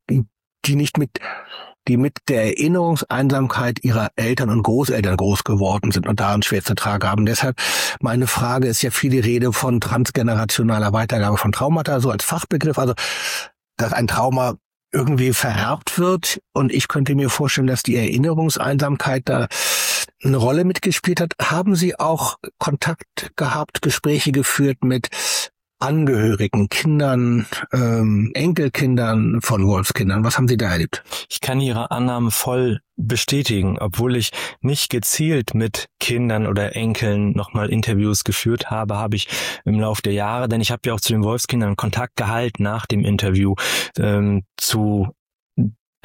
der Erinnerungseinsamkeit ihrer Eltern und Großeltern groß geworden sind und daran schwer zu tragen haben. Deshalb meine Frage ist ja viel die Rede von transgenerationaler Weitergabe von Traumata, so als Fachbegriff, also dass ein Trauma irgendwie vererbt wird, und ich könnte mir vorstellen, dass die Erinnerungseinsamkeit da eine Rolle mitgespielt hat. Haben Sie auch Kontakt gehabt, Gespräche geführt mit Angehörigen, Kindern, Enkelkindern von Wolfskindern? Was haben Sie da erlebt? Ich kann Ihre Annahme voll bestätigen, obwohl ich nicht gezielt mit Kindern oder Enkeln nochmal Interviews geführt habe, habe ich im Laufe der Jahre, denn ich habe ja auch zu den Wolfskindern Kontakt gehalten nach dem Interview, zu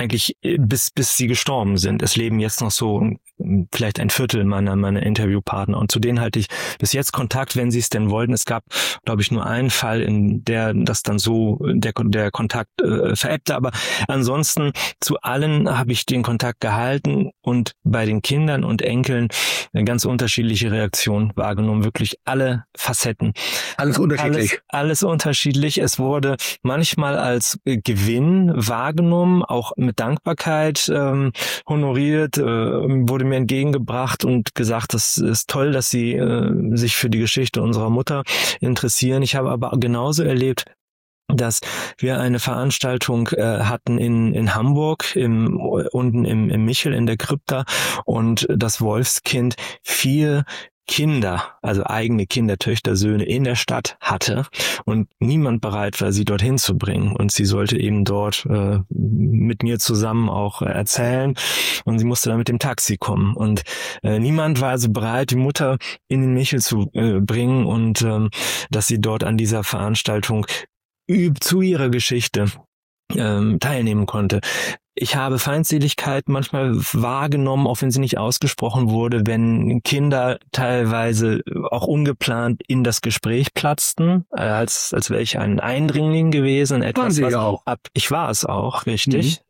eigentlich bis sie gestorben sind. Es leben jetzt noch so vielleicht ein Viertel meiner Interviewpartner und zu denen halte ich bis jetzt Kontakt, wenn sie es denn wollten. Es gab, glaube ich, nur einen Fall, in der das dann so der Kontakt verebbte, aber ansonsten zu allen habe ich den Kontakt gehalten und bei den Kindern und Enkeln eine ganz unterschiedliche Reaktion wahrgenommen, wirklich alle Facetten. Alles unterschiedlich. Alles unterschiedlich. Es wurde manchmal als Gewinn wahrgenommen, auch mit Dankbarkeit honoriert, wurde mir entgegengebracht und gesagt, das ist toll, dass Sie sich für die Geschichte unserer Mutter interessieren. Ich habe aber genauso erlebt, dass wir eine Veranstaltung hatten in Hamburg, unten im Michel in der Krypta, und das Wolfskind 4 Kinder, also eigene Kinder, Töchter, Söhne in der Stadt hatte und niemand bereit war, sie dorthin zu bringen. Und sie sollte eben dort mit mir zusammen auch erzählen und sie musste dann mit dem Taxi kommen. Und niemand war also bereit, die Mutter in den Michel zu bringen und dass sie dort an dieser Veranstaltung zu ihrer Geschichte teilnehmen konnte. Ich habe Feindseligkeit manchmal wahrgenommen, auch wenn sie nicht ausgesprochen wurde, wenn Kinder teilweise auch ungeplant in das Gespräch platzten, als wäre ich ein Eindringling gewesen. Waren Sie auch. Ich war es auch, richtig.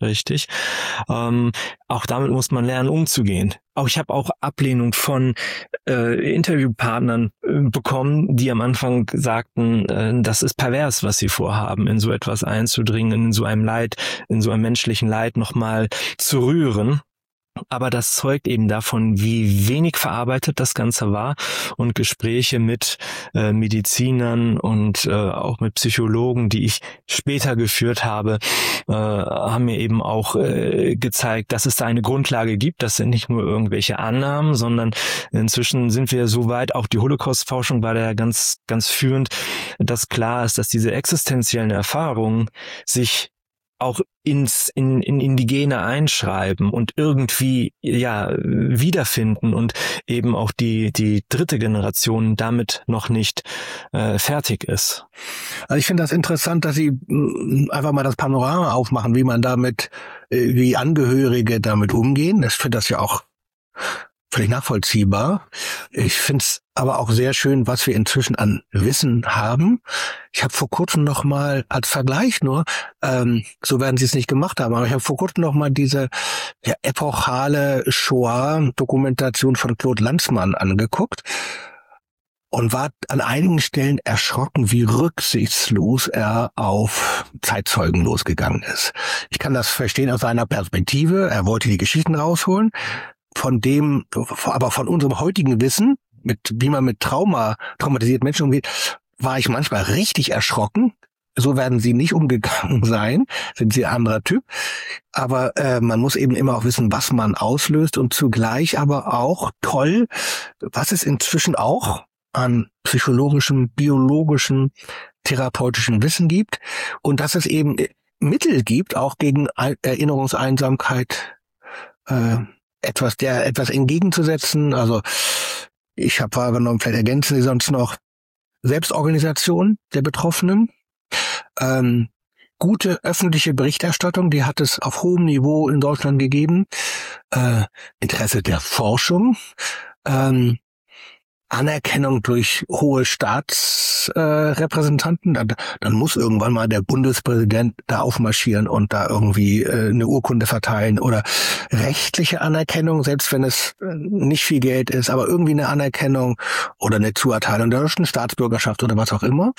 Auch damit muss man lernen, umzugehen. Auch ich habe auch Ablehnung von Interviewpartnern bekommen, die am Anfang sagten, das ist pervers, was sie vorhaben, in so etwas einzudringen, in so einem Leid, in so einem menschlichen Leid nochmal zu rühren. Aber das zeugt eben davon, wie wenig verarbeitet das Ganze war, und Gespräche mit Medizinern und auch mit Psychologen, die ich später geführt habe, haben mir eben auch gezeigt, dass es da eine Grundlage gibt. Das sind nicht nur irgendwelche Annahmen, sondern inzwischen sind wir so weit, auch die Holocaust-Forschung war da ganz, ganz führend, dass klar ist, dass diese existenziellen Erfahrungen sich auch in die Gene einschreiben und irgendwie wiederfinden und eben auch die dritte Generation damit noch nicht fertig ist. Also ich finde das interessant, dass Sie einfach mal das Panorama aufmachen, wie man damit, wie Angehörige damit umgehen. Ich finde das ja auch völlig nachvollziehbar. Ich finde es aber auch sehr schön, was wir inzwischen an Wissen haben. Ich habe vor kurzem noch mal als Vergleich nur, so werden Sie es nicht gemacht haben, aber ich habe vor kurzem noch mal diese epochale Shoah-Dokumentation von Claude Lanzmann angeguckt und war an einigen Stellen erschrocken, wie rücksichtslos er auf Zeitzeugen losgegangen ist. Ich kann das verstehen aus seiner Perspektive. Er wollte die Geschichten rausholen. Aber von unserem heutigen Wissen, wie man mit traumatisierten Menschen umgeht, war ich manchmal richtig erschrocken. So werden Sie nicht umgegangen sein, sind Sie ein anderer Typ. Aber man muss eben immer auch wissen, was man auslöst, und zugleich aber auch toll, was es inzwischen auch an psychologischem, biologischem, therapeutischem Wissen gibt, und dass es eben Mittel gibt, auch gegen Erinnerungseinsamkeit, etwas entgegenzusetzen. Also ich habe wahrgenommen, vielleicht ergänzen Sie sonst noch, Selbstorganisation der Betroffenen, gute öffentliche Berichterstattung, die hat es auf hohem Niveau in Deutschland gegeben, Interesse der Forschung, Anerkennung durch hohe Staatsrepräsentanten. Dann muss irgendwann mal der Bundespräsident da aufmarschieren und da irgendwie eine Urkunde verteilen, oder rechtliche Anerkennung, selbst wenn es nicht viel Geld ist, aber irgendwie eine Anerkennung oder eine Zuerteilung der deutschen Staatsbürgerschaft oder was auch immer.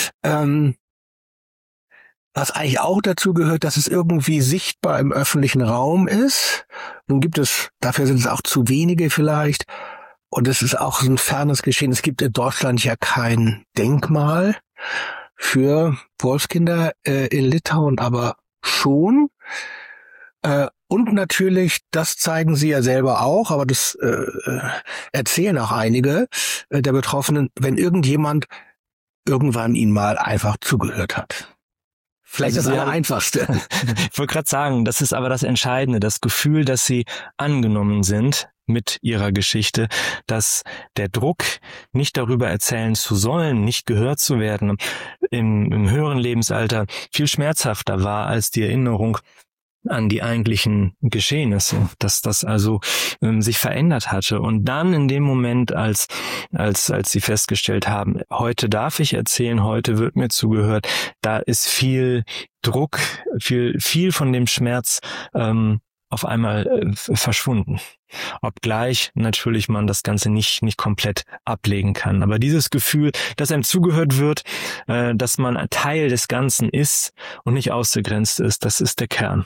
Was eigentlich auch dazu gehört, dass es irgendwie sichtbar im öffentlichen Raum ist. Nun gibt es, dafür sind es auch zu wenige vielleicht. Und es ist auch so ein fernes Geschehen. Es gibt in Deutschland ja kein Denkmal für Wolfskinder, in Litauen aber schon. Und natürlich, das zeigen Sie ja selber auch, aber das erzählen auch einige der Betroffenen, wenn irgendjemand irgendwann Ihnen mal einfach zugehört hat. Vielleicht das Allereinfachste. Ich wollte gerade sagen, das ist aber das Entscheidende, das Gefühl, dass Sie angenommen sind mit Ihrer Geschichte, dass der Druck, nicht darüber erzählen zu sollen, nicht gehört zu werden, im höheren Lebensalter viel schmerzhafter war als die Erinnerung an die eigentlichen Geschehnisse, dass das also sich verändert hatte. Und dann in dem Moment, als sie festgestellt haben, heute darf ich erzählen, heute wird mir zugehört, da ist viel Druck, viel von dem Schmerz auf einmal verschwunden. Obgleich natürlich man das Ganze nicht komplett ablegen kann. Aber dieses Gefühl, dass einem zugehört wird, dass man ein Teil des Ganzen ist und nicht ausgegrenzt ist, das ist der Kern.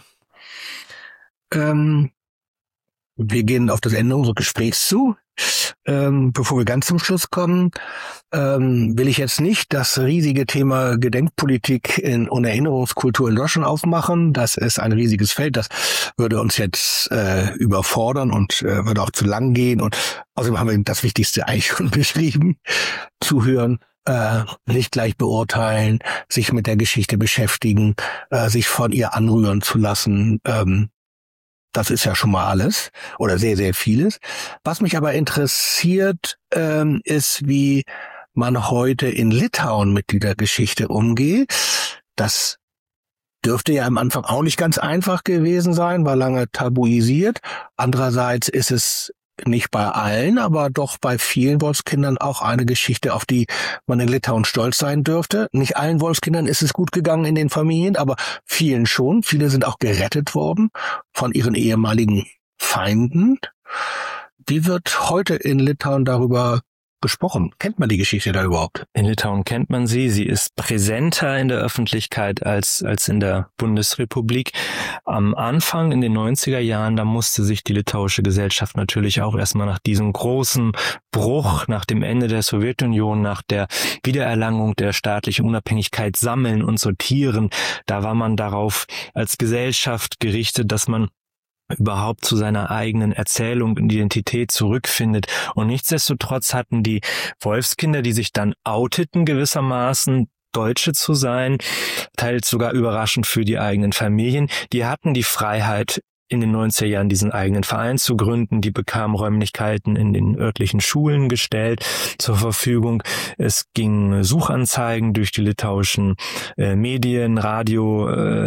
Wir gehen auf das Ende unseres Gesprächs zu. Bevor wir ganz zum Schluss kommen, will ich jetzt nicht das riesige Thema Gedenkpolitik und Erinnerungskultur in Deutschland aufmachen. Das ist ein riesiges Feld, das würde uns jetzt überfordern und würde auch zu lang gehen. Und außerdem haben wir das Wichtigste eigentlich schon beschrieben. Zuhören, nicht gleich beurteilen, sich mit der Geschichte beschäftigen, sich von ihr anrühren zu lassen. Das ist ja schon mal alles oder sehr, sehr vieles. Was mich aber interessiert, ist, wie man heute in Litauen mit dieser Geschichte umgeht. Das dürfte ja am Anfang auch nicht ganz einfach gewesen sein, war lange tabuisiert. Andererseits ist es nicht bei allen, aber doch bei vielen Wolfskindern auch eine Geschichte, auf die man in Litauen stolz sein dürfte. Nicht allen Wolfskindern ist es gut gegangen in den Familien, aber vielen schon. Viele sind auch gerettet worden von ihren ehemaligen Feinden. Wie wird heute in Litauen darüber gesprochen? Kennt man die Geschichte da überhaupt? In Litauen kennt man sie. Sie ist präsenter in der Öffentlichkeit als in der Bundesrepublik. Am Anfang, in den 90er Jahren, da musste sich die litauische Gesellschaft natürlich auch erstmal nach diesem großen Bruch, nach dem Ende der Sowjetunion, nach der Wiedererlangung der staatlichen Unabhängigkeit sammeln und sortieren. Da war man darauf als Gesellschaft gerichtet, dass man überhaupt zu seiner eigenen Erzählung und Identität zurückfindet. Und nichtsdestotrotz hatten die Wolfskinder, die sich dann outeten gewissermaßen, Deutsche zu sein, teils sogar überraschend für die eigenen Familien, die hatten die Freiheit, in den 90er Jahren diesen eigenen Verein zu gründen. Die bekamen Räumlichkeiten in den örtlichen Schulen gestellt zur Verfügung. Es ging Suchanzeigen durch die litauischen Medien, Radio,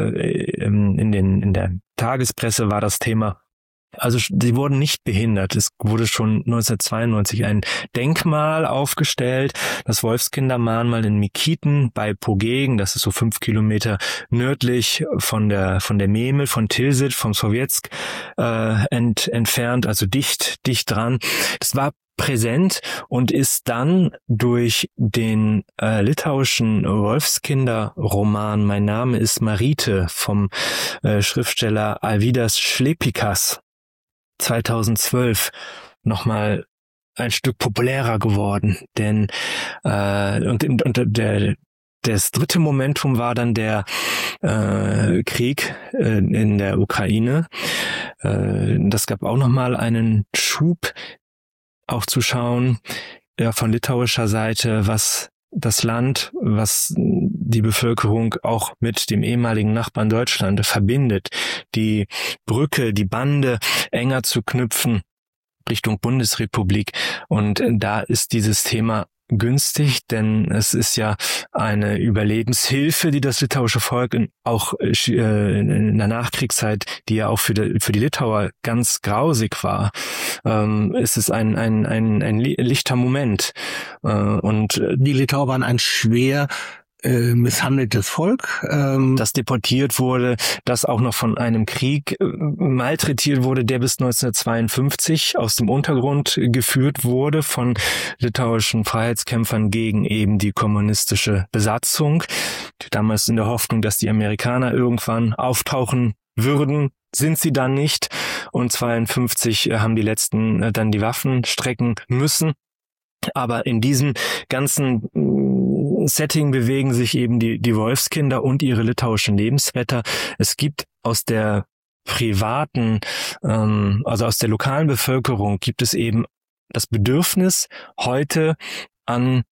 in der Tagespresse war das Thema. Also sie wurden nicht behindert. Es wurde schon 1992 ein Denkmal aufgestellt, das Wolfskindermahnmal in Mikiten bei Pogegen, das ist so 5 Kilometer nördlich von der Memel, von Tilsit, vom Sowjetsk entfernt, also dicht dran. Das war präsent und ist dann durch den litauischen Wolfskinder-Roman Mein Name ist Marite vom Schriftsteller Alvydas Šlepikas 2012 nochmal ein Stück populärer geworden, denn das dritte Momentum war dann der Krieg in der Ukraine. Das gab auch nochmal einen Schub, auch zu schauen, ja, von litauischer Seite, was das Land, was die Bevölkerung auch mit dem ehemaligen Nachbarn Deutschland verbindet, die Brücke, die Bande enger zu knüpfen Richtung Bundesrepublik. Und da ist dieses Thema günstig, denn es ist ja eine Überlebenshilfe, die das litauische Volk auch in der Nachkriegszeit, die ja auch für die Litauer ganz grausig war, ist es ein lichter Moment. Und die Litauer waren ein schwer misshandeltes Volk, das deportiert wurde, das auch noch von einem Krieg malträtiert wurde, der bis 1952 aus dem Untergrund geführt wurde von litauischen Freiheitskämpfern gegen eben die kommunistische Besatzung. Damals in der Hoffnung, dass die Amerikaner irgendwann auftauchen würden, sind sie dann nicht. Und 1952 haben die Letzten dann die Waffen strecken müssen. Aber in diesem ganzen Setting bewegen sich eben die Wolfskinder und ihre litauischen Lebensretter. Es gibt aus der privaten, also aus der lokalen Bevölkerung gibt es eben das Bedürfnis, heute an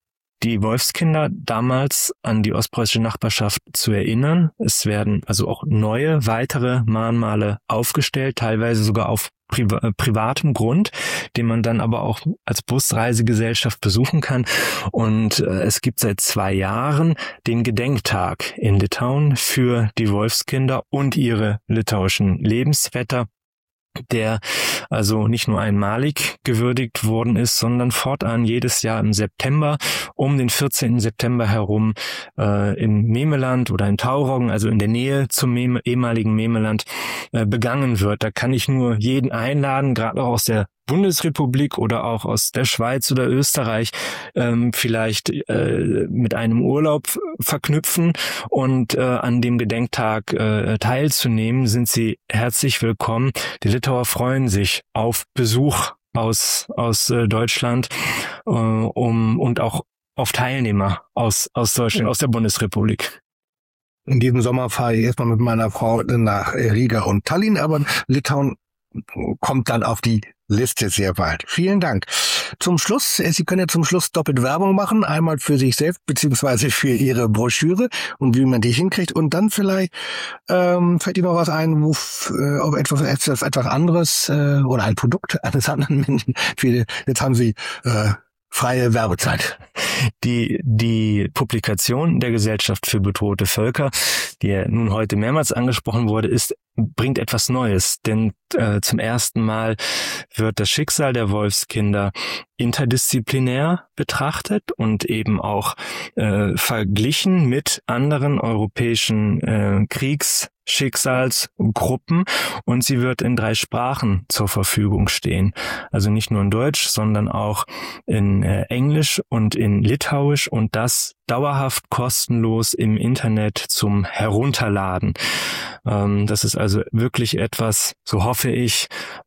die Wolfskinder damals an die ostpreußische Nachbarschaft zu erinnern. Es werden also auch neue, weitere Mahnmale aufgestellt, teilweise sogar auf privatem Grund, den man dann aber auch als Busreisegesellschaft besuchen kann. Und es gibt seit 2 Jahren den Gedenktag in Litauen für die Wolfskinder und ihre litauischen Lebensvetter, der also nicht nur einmalig gewürdigt worden ist, sondern fortan jedes Jahr im September, um den 14. September herum im Memeland oder in Tauroggen, also in der Nähe zum ehemaligen Memeland, begangen wird. Da kann ich nur jeden einladen, gerade auch aus der Bundesrepublik oder auch aus der Schweiz oder Österreich, vielleicht mit einem Urlaub verknüpfen und an dem Gedenktag teilzunehmen, sind Sie herzlich willkommen. Die Litauer freuen sich auf Besuch aus Deutschland und auch auf Teilnehmer aus Deutschland, aus der Bundesrepublik. In diesem Sommer fahre ich erstmal mit meiner Frau nach Riga und Tallinn, aber Litauen kommt dann auf die Liste sehr bald. Vielen Dank. Zum Schluss, Sie können ja zum Schluss doppelt Werbung machen, einmal für sich selbst beziehungsweise für Ihre Broschüre und wie man die hinkriegt und dann vielleicht fällt Ihnen noch was ein, auf etwas anderes oder ein Produkt eines anderen Menschen. Jetzt haben Sie freie Werbezeit. Die Publikation der Gesellschaft für bedrohte Völker, die ja nun heute mehrmals angesprochen wurde, bringt etwas Neues, denn zum ersten Mal wird das Schicksal der Wolfskinder interdisziplinär betrachtet und eben auch verglichen mit anderen europäischen Kriegsschicksalsgruppen, und sie wird in 3 Sprachen zur Verfügung stehen. Also nicht nur in Deutsch, sondern auch in Englisch und in Litauisch, und das dauerhaft kostenlos im Internet zum Herunterladen. Das ist also wirklich etwas, so hoffe ich,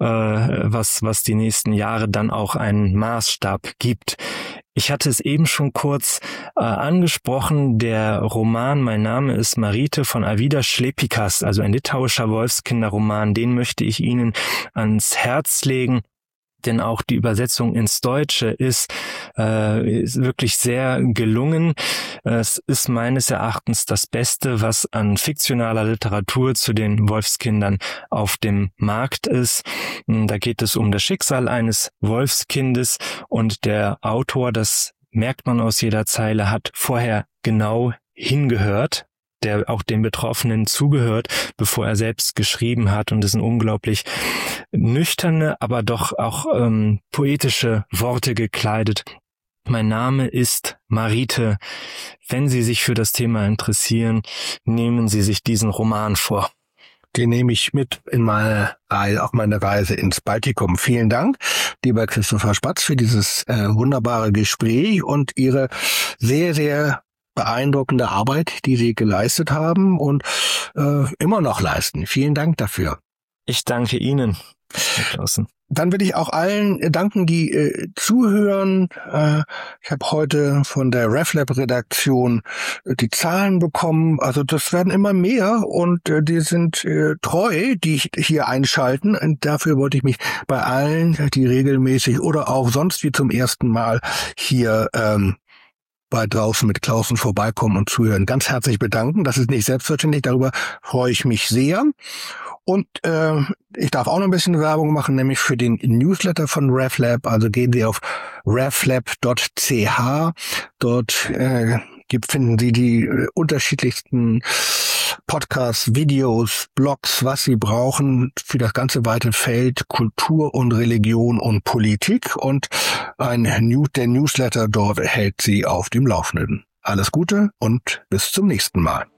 was die nächsten Jahre dann auch einen Maßstab gibt. Ich hatte es eben schon kurz angesprochen, der Roman Mein Name ist Marite von Arvydas Šlepikas, also ein litauischer Wolfskinderroman, den möchte ich Ihnen ans Herz legen. Denn auch die Übersetzung ins Deutsche ist wirklich sehr gelungen. Es ist meines Erachtens das Beste, was an fiktionaler Literatur zu den Wolfskindern auf dem Markt ist. Da geht es um das Schicksal eines Wolfskindes, und der Autor, das merkt man aus jeder Zeile, hat vorher genau hingehört, der auch den Betroffenen zugehört, bevor er selbst geschrieben hat, und es sind unglaublich nüchterne, aber doch auch poetische Worte gekleidet. Mein Name ist Marite. Wenn Sie sich für das Thema interessieren, nehmen Sie sich diesen Roman vor. Den nehme ich mit auf meine Reise ins Baltikum. Vielen Dank, lieber Christopher Spatz, für dieses wunderbare Gespräch und Ihre sehr, sehr beeindruckende Arbeit, die Sie geleistet haben und immer noch leisten. Vielen Dank dafür. Ich danke Ihnen, Herr Clausen. Dann will ich auch allen danken, die zuhören. Ich habe heute von der RefLab-Redaktion die Zahlen bekommen. Also das werden immer mehr, und die sind treu, die hier einschalten. Und dafür wollte ich mich bei allen, die regelmäßig oder auch sonst wie zum ersten Mal hier bei Draußen mit Clausen vorbeikommen und zuhören, ganz herzlich bedanken. Das ist nicht selbstverständlich, darüber freue ich mich sehr. Und ich darf auch noch ein bisschen Werbung machen, nämlich für den Newsletter von RefLab. Also gehen Sie auf reflab.ch. Dort finden Sie die unterschiedlichsten Podcasts, Videos, Blogs, was Sie brauchen für das ganze weite Feld Kultur und Religion und Politik. Und der Newsletter dort hält Sie auf dem Laufenden. Alles Gute und bis zum nächsten Mal.